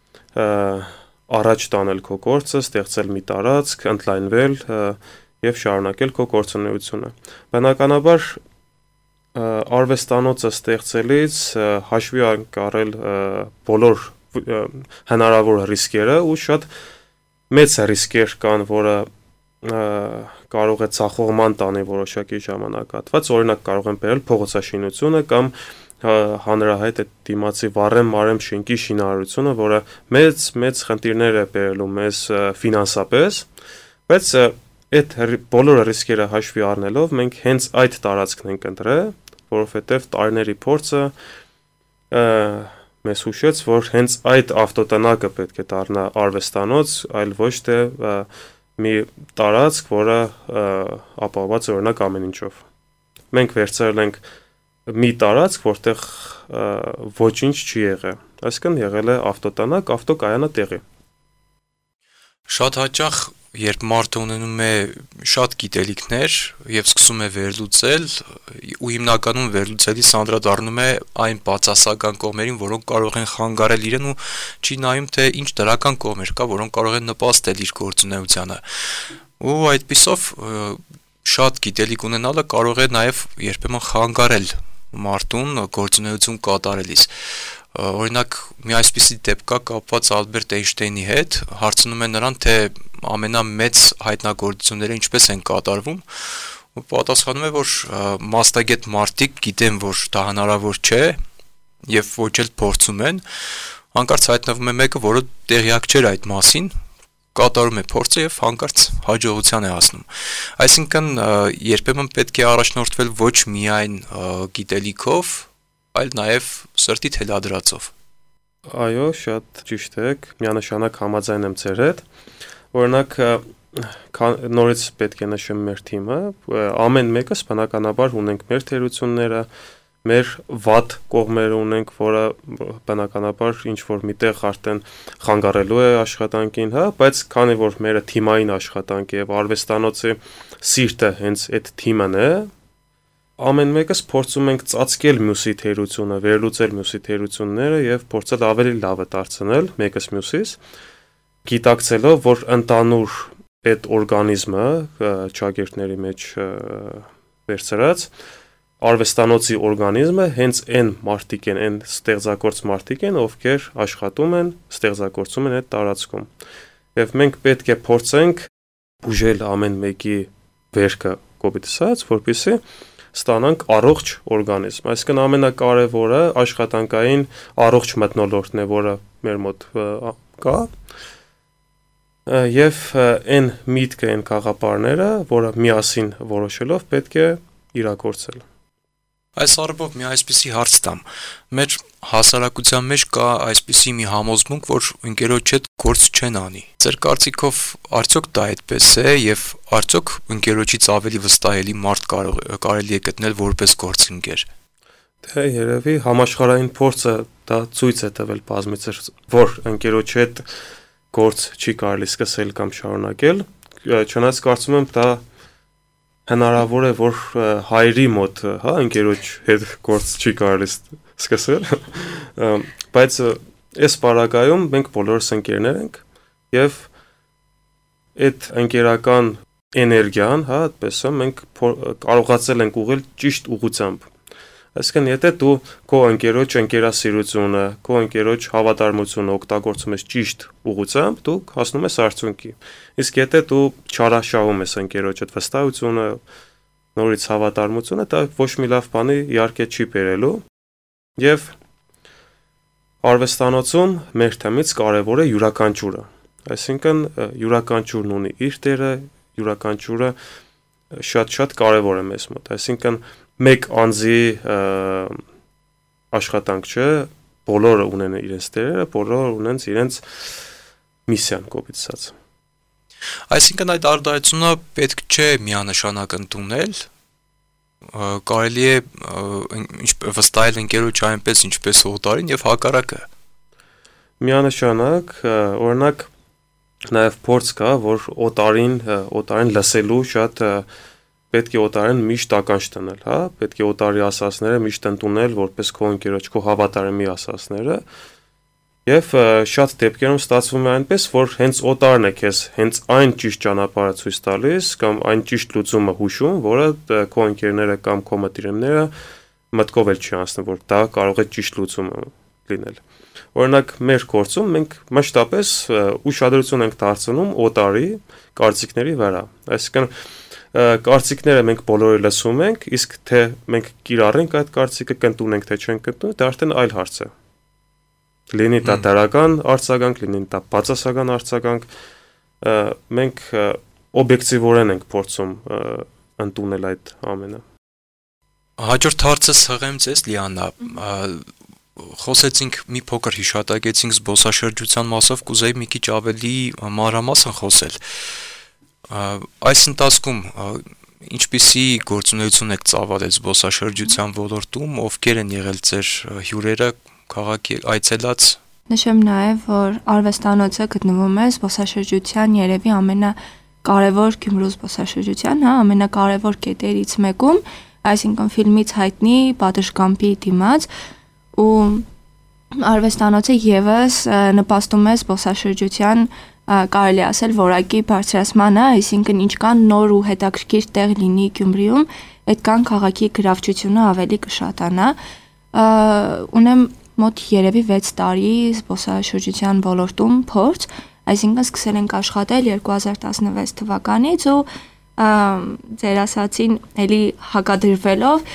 առաջ տանել քո գործը, ստեղծել մի տարածք, ընդլայնվել եւ շարունակել քո գործունեությունը։ Բնականաբար արվեստանոցը ստեղծելիս հաշվի առել բոլոր հնարավոր ռիսկերը ու շատ մեծ ռիսկեր կան, որը կարող է ցախողման տանի որոշակի ժամանակահատված, օրինակ կարող են բերել փողոցաշինությունը կամ հանրահայտ դիմացի վառեմ-մարեմ շենքի շինարարությունը, որը մեծ խնդիրներ է բերելու մեզ ֆինանսապես, բայց այդ բոլոր ռիսկերը հաշվի առնելով մենք հենց այդ տարածքն ենք ընտրել, որովհետև տարիների փորձը մեզ հուշեց, որ հենց այդ ավտոտնակը պետք է դառնա արվեստանոց, այլ ոչ թե մի տարածք, որը ապահովված է օրինակ ամեն ինչով։ Մենք վերցրել ենք մի տարածք, որտեղ ոչինչ չի եղել։ Այսինքն եղել է ավտոտանակ, ավտոկայանը տեղի։ Շատ հաճախ, երբ մարդը ունենում է շատ գիտելիքներ եւ սկսում է վերլուծել, ու հիմնականում վերլուծելիս անդրադառնում է այն բացասական կողմերին, որոնք կարող են խանգարել իրեն ու չի նայում, թե ինչ դրական կողմեր կա, որոնք կարող են նպաստել իր գործունեությանը։ Ու այդպիսով շատ գիտելիք ունենալը կարող է նաեւ երբեմն խանգարել մարդուն գործունեություն կատարելիս։ Օրինակ, մի այսպիսի դեպք կա կապված Ալբերտ Էյնշտեյնի հետ, հարցնում են նրան, թե ամենամեծ հայտնագործությունները ինչպես են կատարվում, ու պատասխանում է, որ մասնագետ մարդիկ գիտեն, որ դա հնարավոր չէ, եւ ոչ էլ փորձում են, հանկարծ հայտնվում է մեկը, որը տեղյակ չէր այդ մասին, կատարում է փորձը եւ հանկարծ հաջողության է հասնում։ Այսինքն, երբեմն պետք է առաջնորդվել ոչ միայն գիտելիքով, այլ նաև սրտի թելադրածով։ Այո, շատ ճիշտ եք, միանշանակ համաձայն եմ ձեր հետ։ Օրինակ, նորից պետք է նշեմ մեր թիմը, ամեն մեկս բնականաբար ունենք մեր թերությունները, մեր վատ կողմերը ունենք, որը բնականաբար ինչ-որ միտեղ արդեն խանգարելու է աշխատանքին, հա, բայց քանի որ մերը թիմային աշխատանք է եւ արվեստանոցի սիրտը հենց այդ թիմն է, ամեն մեկս փորձում ենք ծածկել մյուսի թերությունը, վերլուծել մյուսի թերությունները եւ փորձել ավելի լավը դարձնել մեկս մյուսից, գիտակցելով, որ ընդանուր այդ օրգանիզմը ճագերտների մեջ վերցրած արվեստանոցի օրգանիզմը հենց այն մարդիկ են, այն ստեղծագործ մարդիկ են, ովքեր աշխատում են, ստեղծագործում են այդ տարածքում։ Եվ մենք պետք է փորձենք բուժել ամեն մեկի վերքը կոպիտ ասած, որպեսզի ստանանք առողջ օրգանիզմ։ Այսինքն ամենակարևորը աշխատանքային առողջ մթնոլորտն է, որը մեր մոտ կա։ Եվ այն միտքը, այն գաղափարները, որը միասին որոշելով պետք է իրագործել։ Այս առումով մի այսպիսի հարց տամ։ Մեր հասարակության մեջ կա այսպիսի մի համոզմունք, որ ընկերոջ հետ գործ չեն անի։ Ձեր կարծիքով արդյոք դա այդպես է եւ արդյոք ընկերոջից ավելի վստահելի մարդ կարելի է գտնել որպես գործընկեր։ Դե երևի համաշխարհային փորձը դա ցույց է տվել բազմիցս, որ ընկերոջ հետ գործ չի կարելի սկսել կամ շարունակել, չնայած կարծում եմ դա հնարավոր է, որ հայրի մոտ, հա, ընկերոջ հետ գործ չի կարելի սկսել, բայց այս պարագայում մենք բոլորս ընկերներ ենք եւ այդ ընկերական էներգիան, հա, այդպես է, մենք կարողացել ենք ուղղել ճիշտ ուղղությամբ։ Այսինքն, եթե դու քո ընկերոջ ընկերասիրությունը, քո ընկերոջ հավատարմությունը օգտագործում ես ճիշտ ուղղությամբ, դու հասնում ես արդյունքի։ Իսկ եթե դու չարաշահում ես ընկերոջդ վստահությունը, նորից հավատարմությունը, դա ոչ մի լավ բանի իհարկե չի բերելու։ Եվ արվեստանոցում մեր թեմից կարևոր է յուրաքանչյուրը։ Այսինքն, յուրաքանչյուրն ունի իր դերը, յուրաքանչյուրը շատ կարևոր է մեզ մոտ։ Այսինքն մեկ անձի աշխատանք չէ, բոլորը ունեն իրենց դերը, բոլորը ունեն իրենց միսիան, կոպիտ ասած։ Այսինքն այդ արդարությունը պետք չէ միանշանակ ընդունել, կարելի է վստահել ընկերոջ այնպես ինչպես օտարին եւ հակառակը։ Միանշանակ, օրինակ նաև փորձ կա, որ օտարին լսելու շատ պետք է օտարին միշտ ականջ տնել, հա, պետք է օտարի ասածները միշտ ընդունել, որպես քո ընկերոջ, քո հավատարիմի ասածները, եւ շատ դեպքերում ստացվում է այնպես, որ հենց օտարն է քեզ հենց այն ճիշտ ճանապարհը ցույց տալիս կամ այն ճիշտ լուծումը հուշում, որը քո ընկերները կամ քո մտիրիմները մտքով էլ չի անցնում, որ դա կարող է ճիշտ լուծումը լինել։ Օրինակ մեր գործում մենք մշտապես ուշադրություն ենք դարձնում օտարի կարծիքների վրա, այսինքն կարծիքները մենք բոլորը լսում ենք, իսկ թե մենք կիրառենք այդ կարծիքը, կընդունենք թե չենք կընդունել, դա արդեն այլ հարց է։ Լինի դա դրական արձագանք, լինի դա բացասական արձագանք, մենք օբյեկտիվորեն ենք փորձում ընդունել այդ ամենը։ Հաջորդ հարցը սղեմ ձեզ Լիանա, խոսեցինք մի փոքր հիշատակեցինք զբոսաշրջության մասով, կուզեի մի քիչ ավելի մանրամասն խոսել։ Այս ընթացքում ինչպիսի գործունեություն եք ծավալել զբոսաշրջության ոլորտում, ովքեր են եղել ձեր հյուրերը, քաղաքի այցելած։ Նշեմ նաև, որ արվեստանոցը գտնվում է զբոսաշրջության երևի ամենակարևոր Գյումրու զբոսաշրջության, հա, ամենակարևոր կետերից մեկում, այսինքն ֆիլմից հայտնի Պատշգամբի դիմաց, ու արվեստանոցը եւս նպաստում է զբոսաշրջության կարելի ասել որակի բարձրացմանը, այսինքն ինչքան նոր ու հետաքրքիր տեղ լինի Գյումրիում, այդքան քաղաքի գրավչությունը ավելի կշատանա։ Ունեմ մոտ երևի 6 տարի զբոսաշրջության ոլորտում փորձ, այսինքն սկսել ենք աշխատել 2016 թվականից ու ձեր ասացին էլի հակադրվելով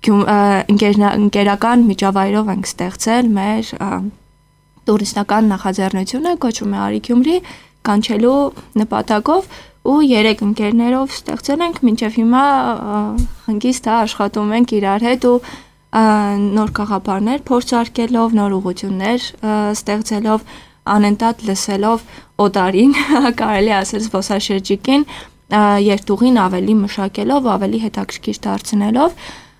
ընկերական միջավայրով ենք ստեղծել մեր տուրիստական նախաձեռնությունը, կոչվում է Արի Գյումրի, կանչելու նպատակով ու 3 ընկերներով ստեղծել ենք, մինչև հիմա հանգիստ աշխատում ենք իրար հետ ու նոր գաղափարներ փորձարկելով, նոր ուղղություններ ստեղծելով, անընդհատ լսելով օտարին, կարելի ասել զբոսաշրջիկին, երթուղին ավելի մշակելով, ավելի հետաքրքիր դարձնելով,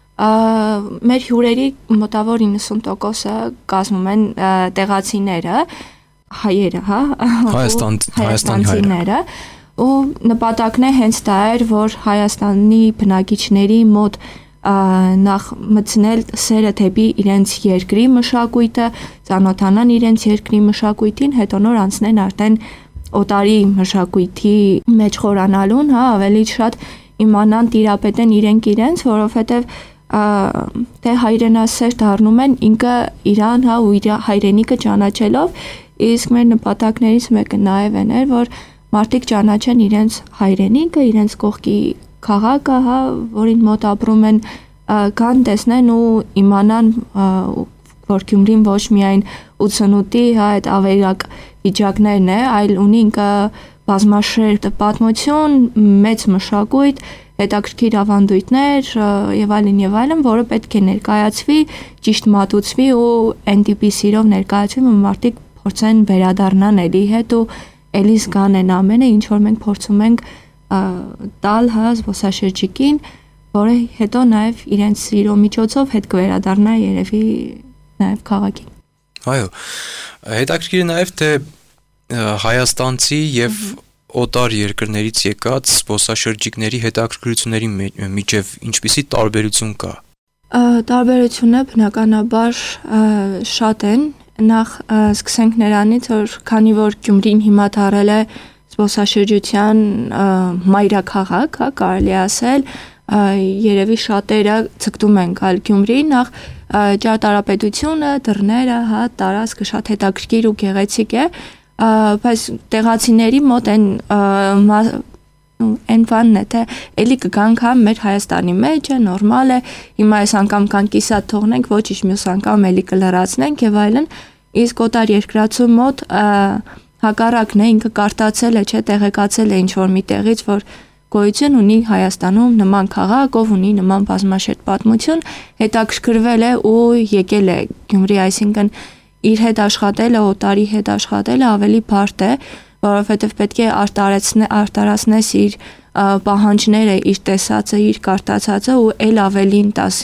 մեր հյուրերի մոտավոր 90%-ը կազմում են տեղացիները, հայերը, հա, հայաստանցիները, ու նպատակն է հենց դա էր, որ Հայաստանի բնակիչների մոտ նախ մտցնել սերը դեպի իրենց երկրի մշակույթը, ծանոթանան իրենց երկրի մշակույթին, հետո նոր անցնեն արդեն օտարի մշակույթի մեջ խորանալուն, հա, ավելի շատ իմանան տիրապետեն իրենք, որովհետև թե հայրենասեր դառնում են ինքը իրան, հա, ու իր հայրենիքը ճանաչելով, իսկ մեր նպատակներից մեկը նաև էր, որ մարդիկ ճանաչեն իրենց հայրենիքը, իրենց կողքի քաղաքը, հա, որին մոտ ապրում են, կան տեսնեն ու իմանան, որ Գյումրին ոչ միայն 88-ի, հա, այդ ավերակ վիճակներն է, այլ ունի ինքը բազմաշերտ պատմություն, մեծ մշակույթ, հետաքրքիր ավանդույթներ եւ այլն, որը պետք է ներկայացվի, ճիշտ մատուցվի ու այն տիպի սիրով ներկայացվի, որ մարդիկ փորձեն վերադառնան էլի հետ ու էլի զգան այն ամենը, ինչ որ մենք փորձում ենք տալ, հա, զբոսաշրջիկին, որը հետո նաեւ իրենց սիրո միջոցով հետ կվերադառնա երևի նաեւ քաղաքին։ Այո, հետաքրքիր է նաեւ թե հայաստանցի եւ օտար երկրներից եկած զբոսաշրջիկների հետաքրքրությունների միջև ինչպիսի տարբերություն կա։ Տարբերությունը բնականաբար շատ են, նախ սկսենք նրանից, որ քանի որ Գյումրին հիմա դարել է զբոսաշրջության մայրաքաղաք, հա, կարելի ասել, երևի շատերը ցկտում են գալ Գյումրի, նախ ճարտարապետությունը, դռները, հա, տարածքը շատ հետաքրքիր ու գեղեցիկ է, բայց տեղացիների մոտ այն բանն է, թե էլի կգանք, հա, մեր Հայաստանի մեջ է, նորմալ է, հիմա այս անգամ կան կիսատ թողնենք, ոչինչ մյուս անգամ էլի կլրացնենք եւ այլն, իսկ օտար երկրացու մոտ հակառակն է, ինքը կարտացել է, չէ, տեղեկացել է ինչ որ մի տեղից, որ գոյություն ունի Հայաստանում նման քաղաք, ով ունի նման բազմաշերտ պատմություն, հետաքրքրվել է ու եկել է Գյումրի, այսինքն իր հետ աշխատելը, օտարի հետ աշխատելը ավելի բարդ է, որովհետև պետք է արտարացնես իր պահանջները, իր տեսածը, իր կարտացածը ու էլ ավելին տաս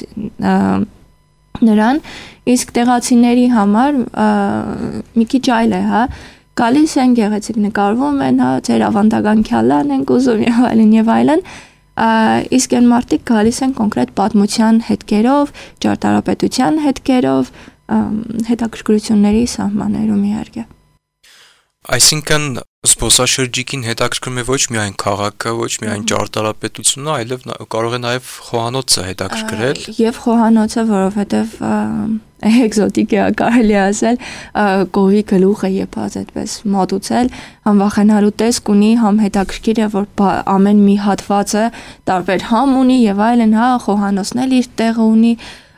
նրան, իսկ տեղացիների համար մի քիչ այլ է, հա, գալիս են, գեղեցիկ նկարվում են, հա, ձեր ավանդական քյալան են ուզում եւ այլն եւ այլն, իսկ այն մարդիկ գալիս են կոնկրետ պատմության հետքերով, ճարտարապետության հետքերով, հետաքրքրությունների սահմաններում իհարկե։ Այսինքն զբոսաշրջիկին հետաքրքրում է ոչ միայն քաղաքը, ոչ միայն ճարտարապետությունը, այլև կարող է նաև խոհանոցը հետաքրքրել։ Եվ խոհանոցը, որովհետև էկզոտիկ է, կարելի ասել, կովի գլուխը եփած այդպես մոտուցել, համ վախենալու տեսք ունի, համ հետաքրքիր է, որ ամեն մի հատվածը տարբեր համ ունի եւ այլն, հա, խոհանոցն էլ իր տեղը ունի։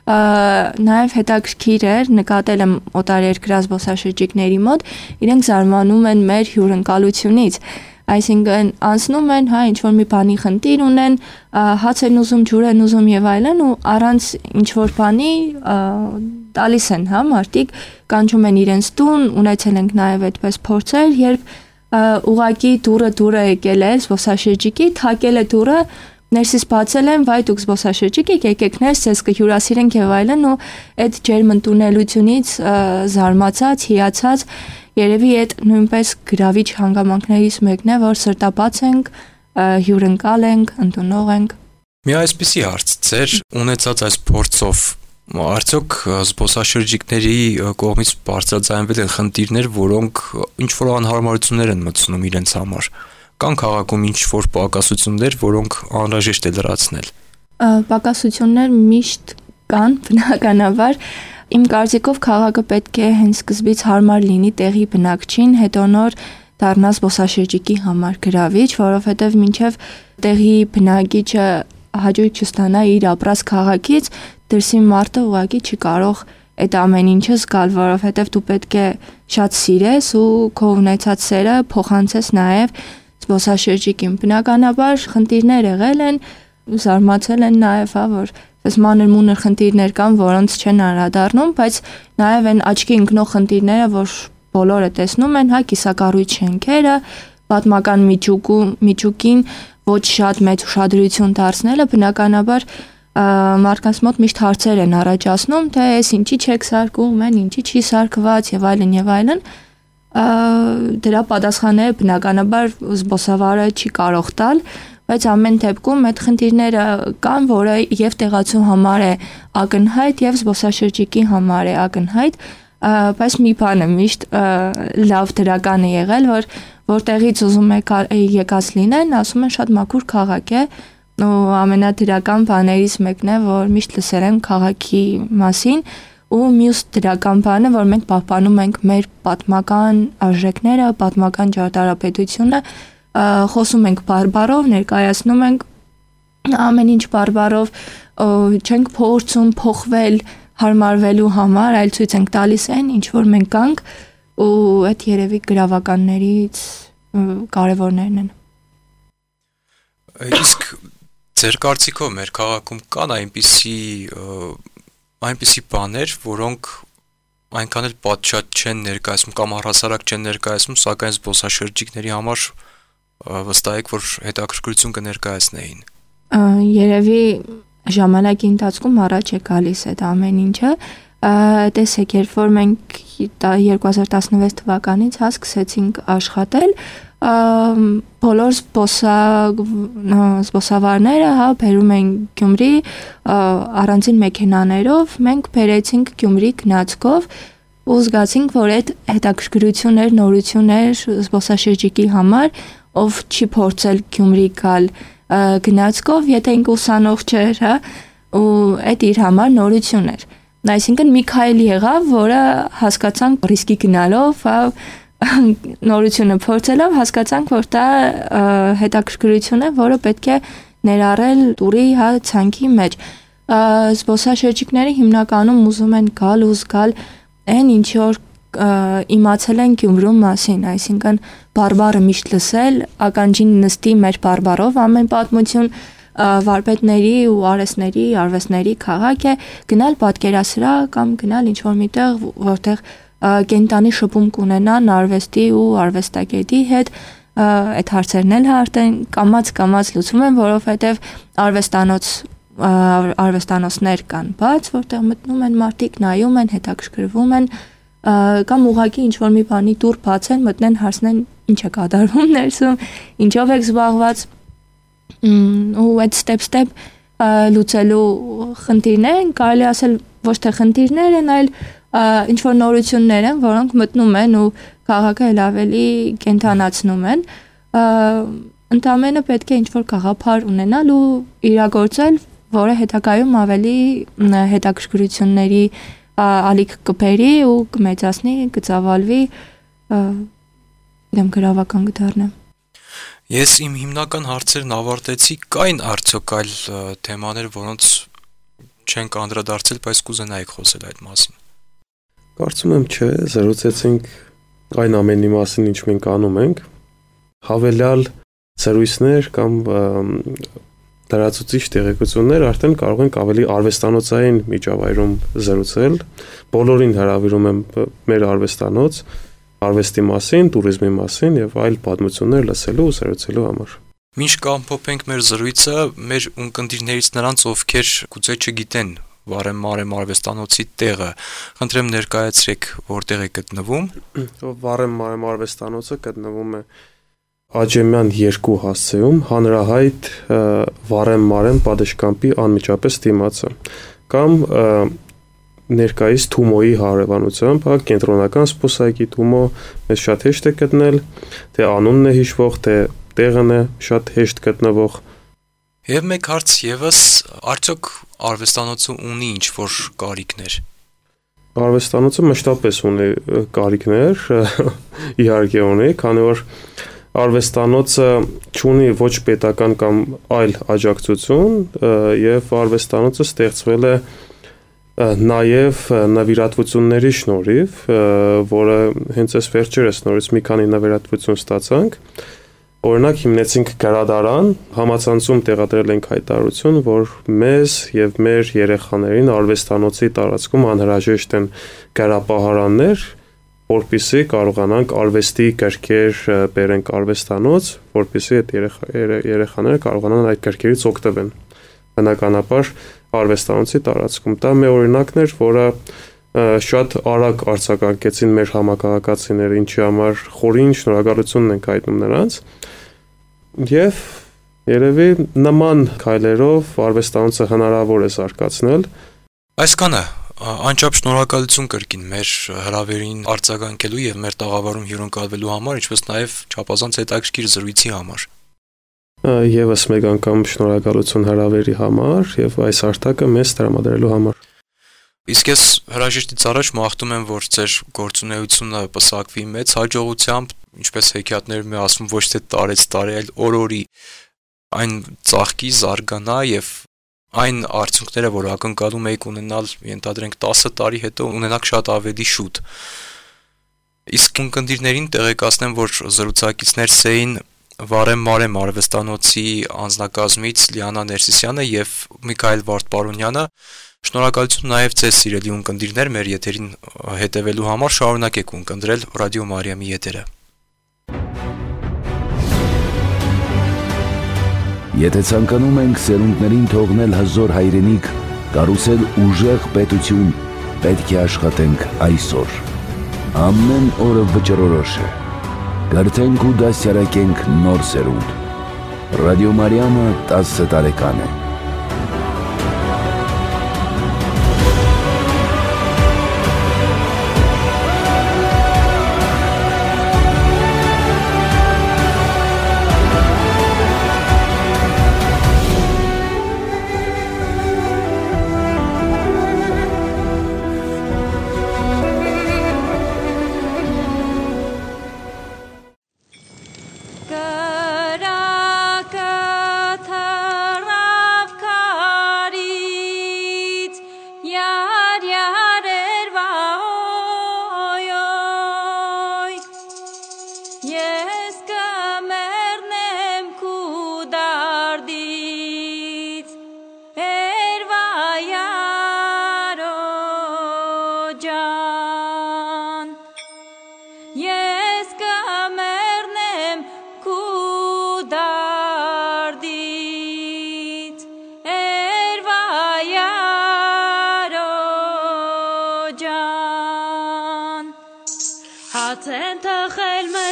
Նաև հետաքրքիր էր նկատել եմ օտարերկրյա զբոսաշրջիկների մոտ, իրենք զարմանում են մեր հյուրընկալությունից, այսինքն անցնում են, հա, ինչ-որ մի բանի խնդիր ունեն, հաց են ուզում, ջուր են ուզում եւ այլն ու առանց ինչ-որ բանի տալիս են, հա, մարդիկ կանչում են իրենց տուն, ունեցել ենք նաև այդպես փորձեր, երբ ուղակի դուրը եկել է զբոսաշրջիկի, թակել է դուրը, ներսից բացել են, վայ դուք զբոսաշրջիկ եկեք ներս, ձեզ կհյուրասիրենք եւ այլն ու այդ ջերմ ընդունելությունից զարմացած, հիացած, երևի այդ նույնպես գրավիչ հանգամանքներից մեկն է, որ սրտաբաց ենք, հյուրընկալ ենք, ընդունող ենք։ Մի այսպիսի հարց, ձեր ունեցած այս փորձով արդյոք զբոսաշրջիկների կողմից բարձրաձայնվել են խնդիրներ, որոնք ինչ որ անհարմարություններ են մտցնում իրենց համար։ Կան քաղաքում ինչ-որ պակասություններ, որոնք անհրաժեշտ է լրացնել։ Պակասություններ միշտ կան, բնականաբար։ Իմ կարծիքով քաղաքը պետք է հենց սկզբից հարմար լինի տեղի բնակչին, հետո նոր դառնա զբոսաշրջիկի համար գրավիչ, որովհետև մինչև տեղի բնակիչը հաճույք չստանա իր ապրած քաղաքից, դրսի մարդը ուղղակի չի կարող այդ ամեն ինչը զգալ, որովհետև դու պետք է շատ սիրես ու քո ունեցած սերը փոխանցես նաև զբոսաշրջիկին։ Բնականաբար խնդիրներ եղել են, զարմացել են նաև, հա, որ այս մանր-մունր խնդիրներ կան, որոնց չեն անդրադառնում, բայց նաև այն աչքի ընկնող խնդիրները, որ բոլորը տեսնում են, հա, կիսակառույց շենքերը, պատմական միջուկին ոչ շատ մեծ ուշադրություն դարձնելը, բնականաբար մարդկանց մոտ միշտ հարցեր են առաջացնում, թե այս ինչի չեք սարքում, ինչի չի սարքված եւ այլն եւ այլն։ Դրա պատասխանները բնականաբար զբոսավարը չի կարող տալ, բայց ամեն դեպքում այդ խնդիրները կան, որը եւ տեղացու համար է ակնհայտ եւ զբոսաշրջիկի համար է ակնհայտ, բայց մի բան է միշտ լավ դրական է եղել, որտեղից ուզում եկած լինեն, ասում են շատ մաքուր քաղաք է, ու ամենադրական բաներից մեկն է, որ միշտ լսել եմ քաղաքի մասին, ու մյուս դրական բանը, որ մենք պահպանում ենք մեր պատմական արժեքները, պատմական ճարտարապետությունը, խոսում ենք բարբառով, ներկայացնում ենք ամեն ինչ բարբառով, չենք փորձում փոխվել, հարմարվելու համար, այլ ցույց ենք տալիս այն, ինչ որ մենք կանք, ու այդ երևի գրավականներից կարևորներն են։ Իսկ ձեր կարծիքով մեր քաղաքում կան այնպիսի բաներ, որոնք այնքան էլ պատշաճ չեն ներկայացում կամ առհասարակ չեն ներկայացում, սակայն զբոսաշրջիկների համար վստահ եք, որ հետաքրքրություն կներկայացնեին։ Երևի ժամանակի ընթացքում առաջ է գալիս այդ ամեն ինչը, տեսեք, երբ որ մենք 2016 թվականից սկսեցինք աշխատել, բոլոր զբոսավարները, հա, բերում են Գյումրի առանձին մեքենաներով, մենք բերեցինք Գյումրի գնացքով ու զգացինք, որ այդ հետաքրքրություն էր, նորություն էր զբոսաշրջիկի համար, ով չի փորձել Գյումրի գալ գնացքով, եթե ինքը ուսանող չէր, հա, ու այդ իր համար նորություն էր։ Այսինքն մի քայլ եղավ, որը հասկացանք ռիսկի գնալով, հա, նորությունը փորձելով հասկացանք, որ դա հետաքրքրություն է, որը պետք է ներառել տուրի, հա, ցանկի մեջ։ Զբոսաշրջիկները հիմնականում ուզում են գալ ու զգալ այն ինչ որ իմացել են Գյումրու մասին, այսինքն բարբառը միշտ լսել, ականջին նստի մեր բարբառով ամեն պատմություն վարպետների ու արհեստների, արվեստների քաղաք է, գնալ պատկերասրահ կամ գնալ ինչ-որ միտեղ, որտեղ կենտանի շփում կունենան արվեստի ու արվեստագետի հետ, այդ հարցերն էլ արդեն կամաց լուծում են, որովհետև արվեստանոցներ կան բաց, որտեղ մտնում են մարդիկ, նայում են, հետաքրքրվում են, կամ ուղղակի ինչ-որ մի բանի դուռ բացեն, մտնեն, հարցնեն ինչ է կատարվում ներսում, ինչով եք զբաղված, ու այդ step լուծելու խնդիրներ են, կարելի ասել ոչ թե խնդիրներ են, այլ ինչ-որ նորություններ են, որոնք մտնում են ու քաղաքը էլ ավելի կենթանացնում են, ընդամենը պետք է ինչ-որ գաղափար ունենալ ու իրագործել, որը հետագայում ավելի հետաքրքրությունների ալիք կբերի ու կմեծացնի, կծավալվի, դեմ գրավական կդառնա։ Ես իմ հիմնական հարցերն ավարտեցի, կային արդյոք այլ թեմաներ, որոնց չենք անդրադարձել, բայց կուզենայիք խոսել այդ մասին։ Կարծում եմ չէ, զրուցեցինք այն ամենի մասին, ինչ մենք անում ենք, հավելյալ զրույցներ կամ լրացուցիչ տեղեկություններ արդեն կարող ենք ավելի արվեստանոցային միջավայրում զրուցել, բոլորին հրավիրում եմ մեր արվեստանոց, արվեստի մասին, туриզմի մասին եւ այլ պատմություններ լսելու ու զրուցելու համար։ Մինչ կամփոփենք մեր զրույցը, մեր ունկնդիրներից նրանց, ովքեր գուցե չգիտեն Վարեմ արվեստանոցի տեղը, խնդրեմ ներկայացրեք, որտեղ է գտնվում։ Վարեմ արվեստանոցը գտնվում է Աջեմյան 2 հասցեում, հանրահայտ Վարեմ պատշգամբի անմիջապես դիմացը, կամ ներկայիս Թումոյի հարևանությամբ, կենտրոնական զբոսայգի Թումո, մեզ շատ հեշտ է գտնել, թե անունն է հիշվող, թե տեղն է շատ հեշտ գտնվող։ Եվ մեկ հարց եւս, արդյոք արվեստանոցը ունի ինչ-որ կարիքներ։ Արվեստանոցը մշտապես ունի կարիքներ, իհարկե ունի, քանի որ արվեստանոցը չունի ոչ պետական կամ այլ աջակցություն, եւ արվեստանոցը ստեղծվել է նաև նվիրատվությունների շնորհիվ, որը հենց այս վերջերս նորից մի քանի նվիրատվություն ստացանք։ Օրինակ հիմնեցինք գրադարան, համացանցում տեղադրել ենք հայտարարություն, որ մեզ եւ մեր երեխաներին արվեստանոցի տարածքում անհրաժեշտ են գրապահարաններ, որպեսզի կարողանանք արվեստի գրքեր բերենք արվեստանոց, որպեսզի այդ երեխաները կարողանան այդ գրքերից օգտվեն։ Բնականաբար արվեստանոցի տարածքում։ Դա մի օրինակն էր, որը շատ արագ արձագանքեցին մեր համակարգացիները, ինչի համար խորին շնորհակալություն ենք հայտնում նրանց։ Եվ երևի նման քայլերով արվեստանոցը հնարավոր է զարգացնել։ Այսքանը անչափ շնորհակալություն կրկին մեր հրավերին արձագանքելու եւ մեր տաղավարում հյուրընկալվելու համար, ինչպես նաեւ չափազանց հետաքրքիր զրույցի համար։ Եվս մեկ անգամ շնորհակալություն հրավերի համար եւ այս հարթակը մեզ տրամադրելու համար։ Իսկ ես հրաժեշտից առաջ մաղթում եմ, որ ձեր գործունեությունը պսակվի մեծ հաջողությամբ, ինչպես հեքիաթներում է ասվում, ոչ թե տարեց տարի, այլ օրորի այն ծաղկի, զարգանա եւ այն արդյունքները, որ ակնկալում եք ունենալ, ենթադրենք 10 տարի հետո, ունենաք շատ ավելի շուտ։ Իսկ ունկնդիրներին տեղեկացնեմ, որ զրուցակիցներ Սեին Վարեմ արվեստանոցի անձնակազմից Լիանա Ներսիսյանը եւ Միքայել Վարդպարոնյանը։ Շնորհակալություն նաև ձեզ սիրելի ունկնդիրներ, մեր եթերին հետևելու համար, շարունակեք ունկնդրել Ռադիո Մարիամի եթերը։ Եթե ցանկանում ենք սերունդներին թողնել հզոր հայրենիք, կառուցել ուժեղ պետություն, պետք է աշխատենք այսօր։ Ամեն օրը վճռորոշ է։ Կրթենք ու դասյարակենք նոր սերունդ։ Ռադիո Մարիամը 10 տարեկան է։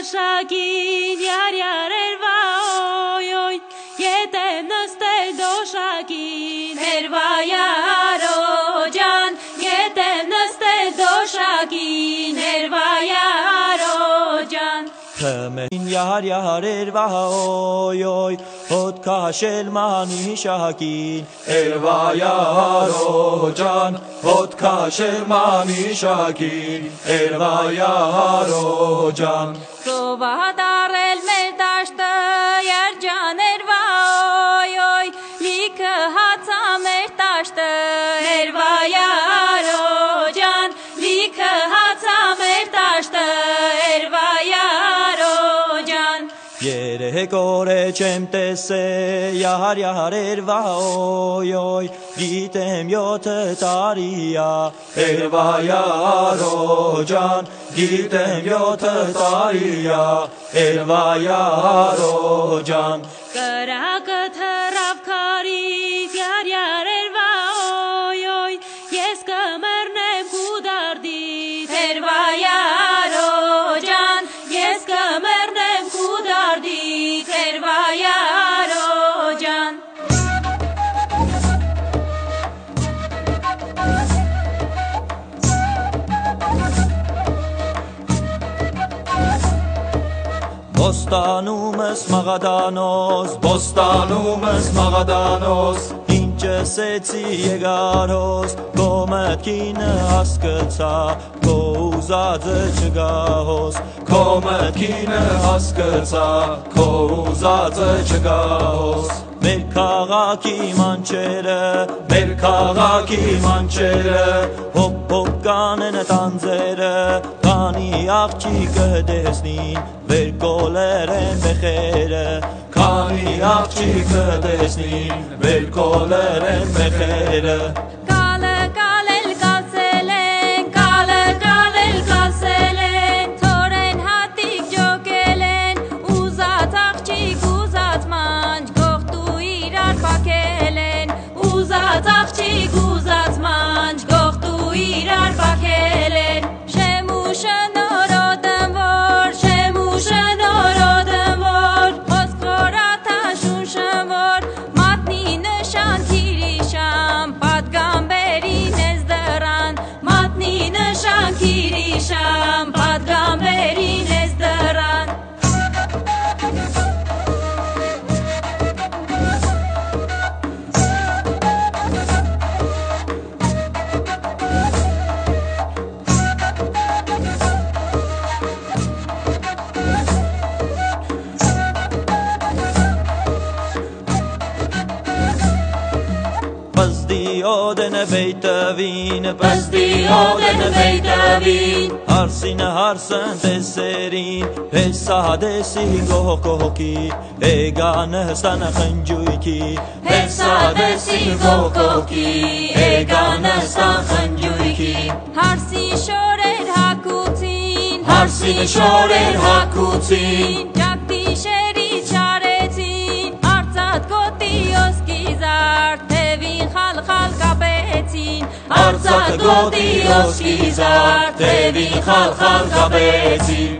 դոշակին յարյարերվա օյ ետեմ նստել դոշակին հերվայարո ջան ետեմ նստել դոշակին հերվայարո ջան Քմեն յարյարերվա օյ հոտ քաշել մանիշակին հերվայարո ջան հոտ քաշել մանիշակին հերվայարո ջան Սովադարել մեր դաշտը երջաներվա օյ լիքը հացա մեր դաշտը հերվայարո ջան լիքը հացա մեր դաշտը հերվայարո ջան Երեք օր է չեմ տեսել յարյարերվա օյ գիտեմ 7 տարիա հերվայարո ջան գիտեմ 7 տարիա հերվայարո ջան Կրակը թռավ քարից յարյարերվա օյ ես կմեռնեմ կուդարդից հերվայարո ջան ես կմեռնեմ կուդարդից հերվայարո ջան Բոստանումս մաղադանոս Ինչսեցի եգարոս Քո մտքինը հասկացա Քո ուզածը չգահոս Քո մտքինը հասկացա Քո ուզածը չգահոս Մեր քաղաքի մանչերը Հոպ կանեն տանձերը Քանի աղջիկը տեսնին Վեր կոլեր են բեխերը Քանի աղջիկը տեսնին Վեր կոլեր են բեխերը Կալը կալել կալսել են Թորեն հատիկ ջոկել են Ուզած աղջիկ ուզած մանչ Գողտու իրար պակել են Ուզած աղջիկ ուզած մանչ Գողտու իրար պակել են Շեմ ու շնորոդն որ Խոսք որ աթաշուն շնոր Մատնի նշան քիրիշամ Պատգամբերին ես դրան Մատնի նշան քիրիշամ Պատգամբերին ես դրան Պզդիոդեն վեյտավին Հարսինը հարսն տեսերին Հեսադեսի գողկողքի Էգանը ստանը խնջույքի Հեսադեսի գողկողքի Էգանը ստան խնջույքի Հարսի շորեր հակուցին Ճակտի շերի չարեցին Արծատ գոտի ոսկի զար Թևին խալխալ կապեցին Արծատ գոտի ոսկի զար Թևին խալխալ կապեցին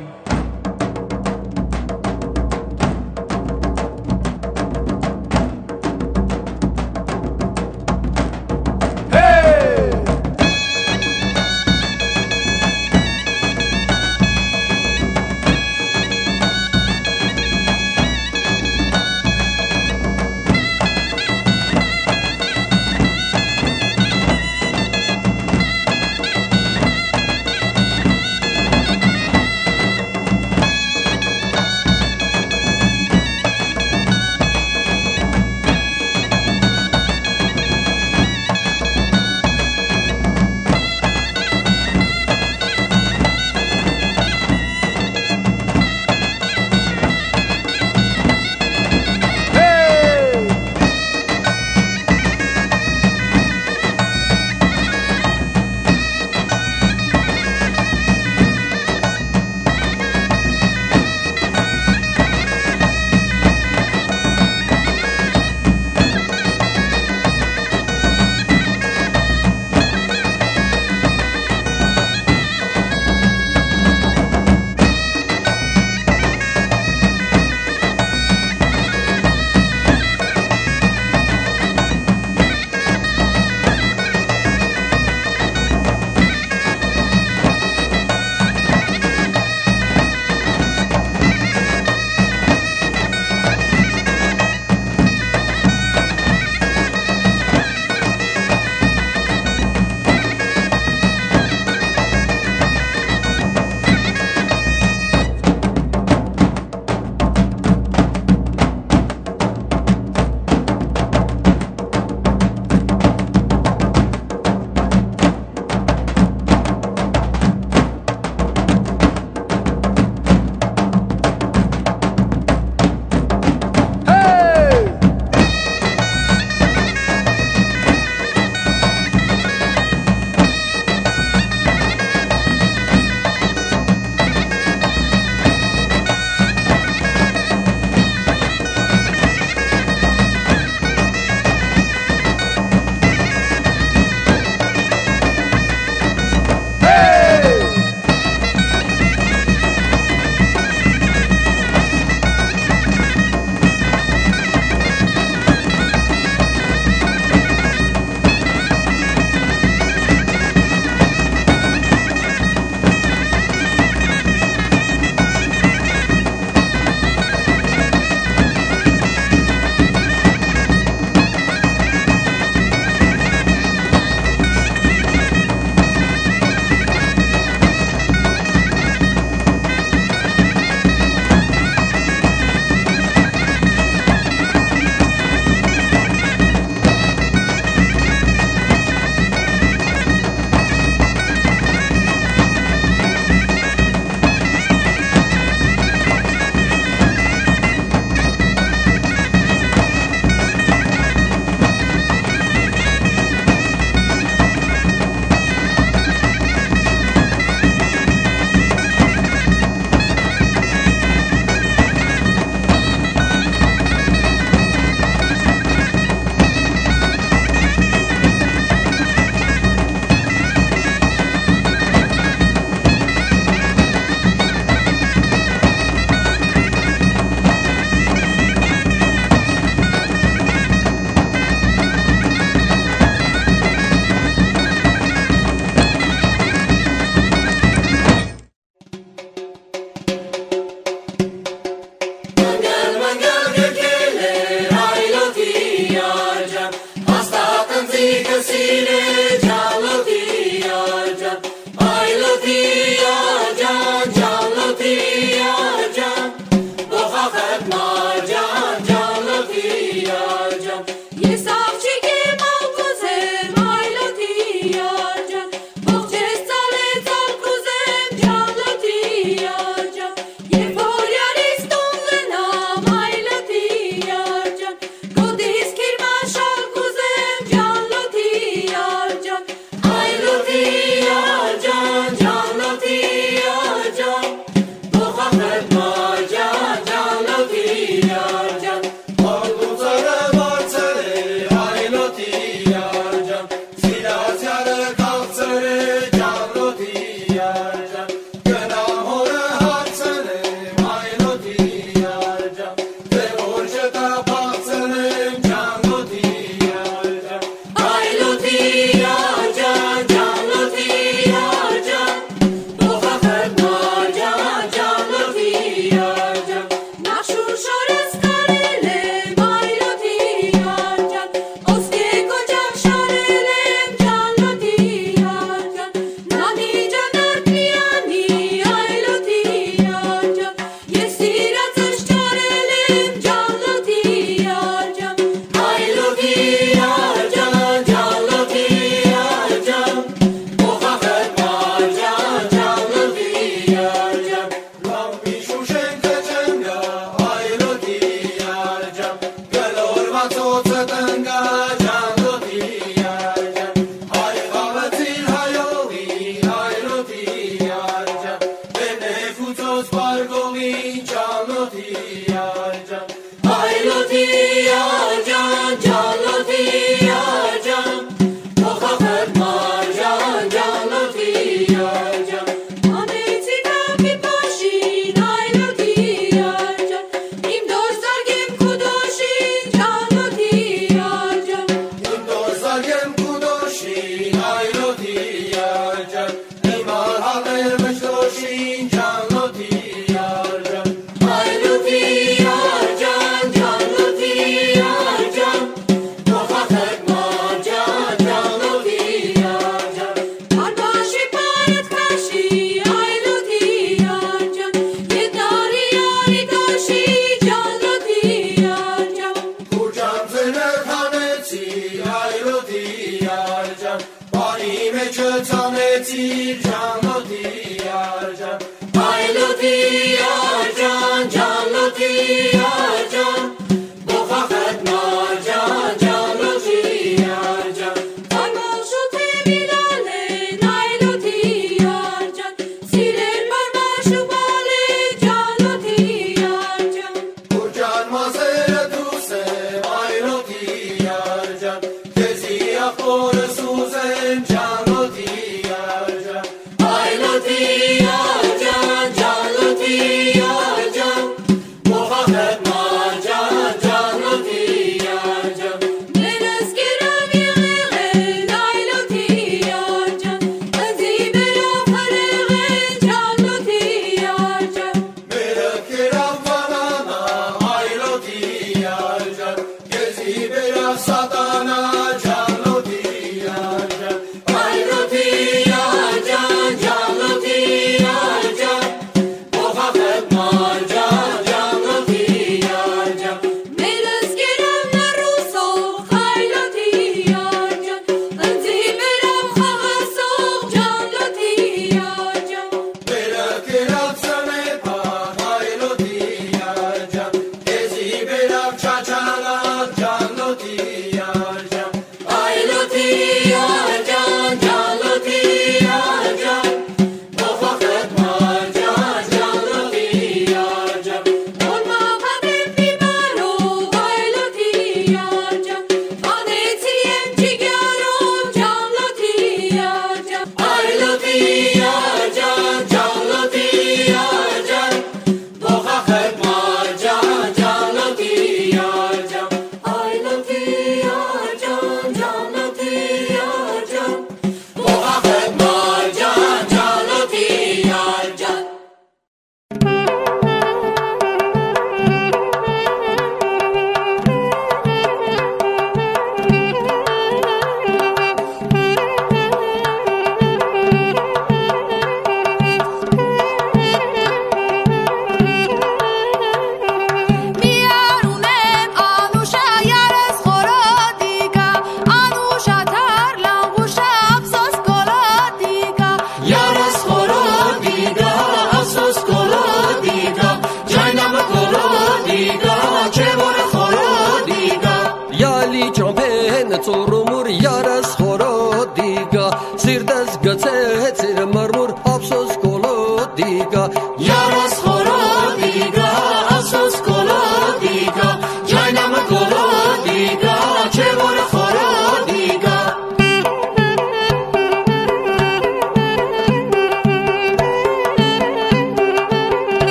ծորումուր յարս խորոդիգա սիրտս գցեցիր մրմուր ափսոս կոլոդիգա յարս խորոդիգա ափսոս կոլոդիգա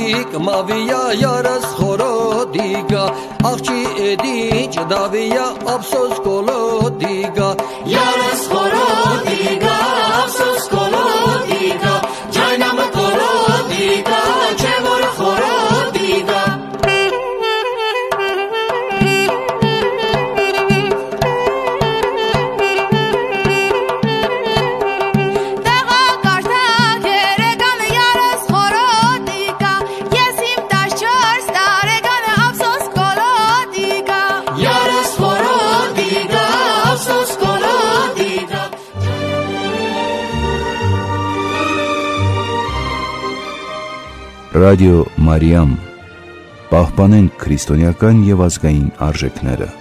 Ադիկ մավիա յարս խորոդիգա Աղջի էդիչ դավիա ապսոս կոլոդիգա Յարս խորոդիգա ապսոս կոլոդիգա Ջայնամը կոլոդիգա Չէ որ խորոդիգա Ռադիո Մարիամ, պահպանենք քրիստոնեական եւ ազգային արժեքները։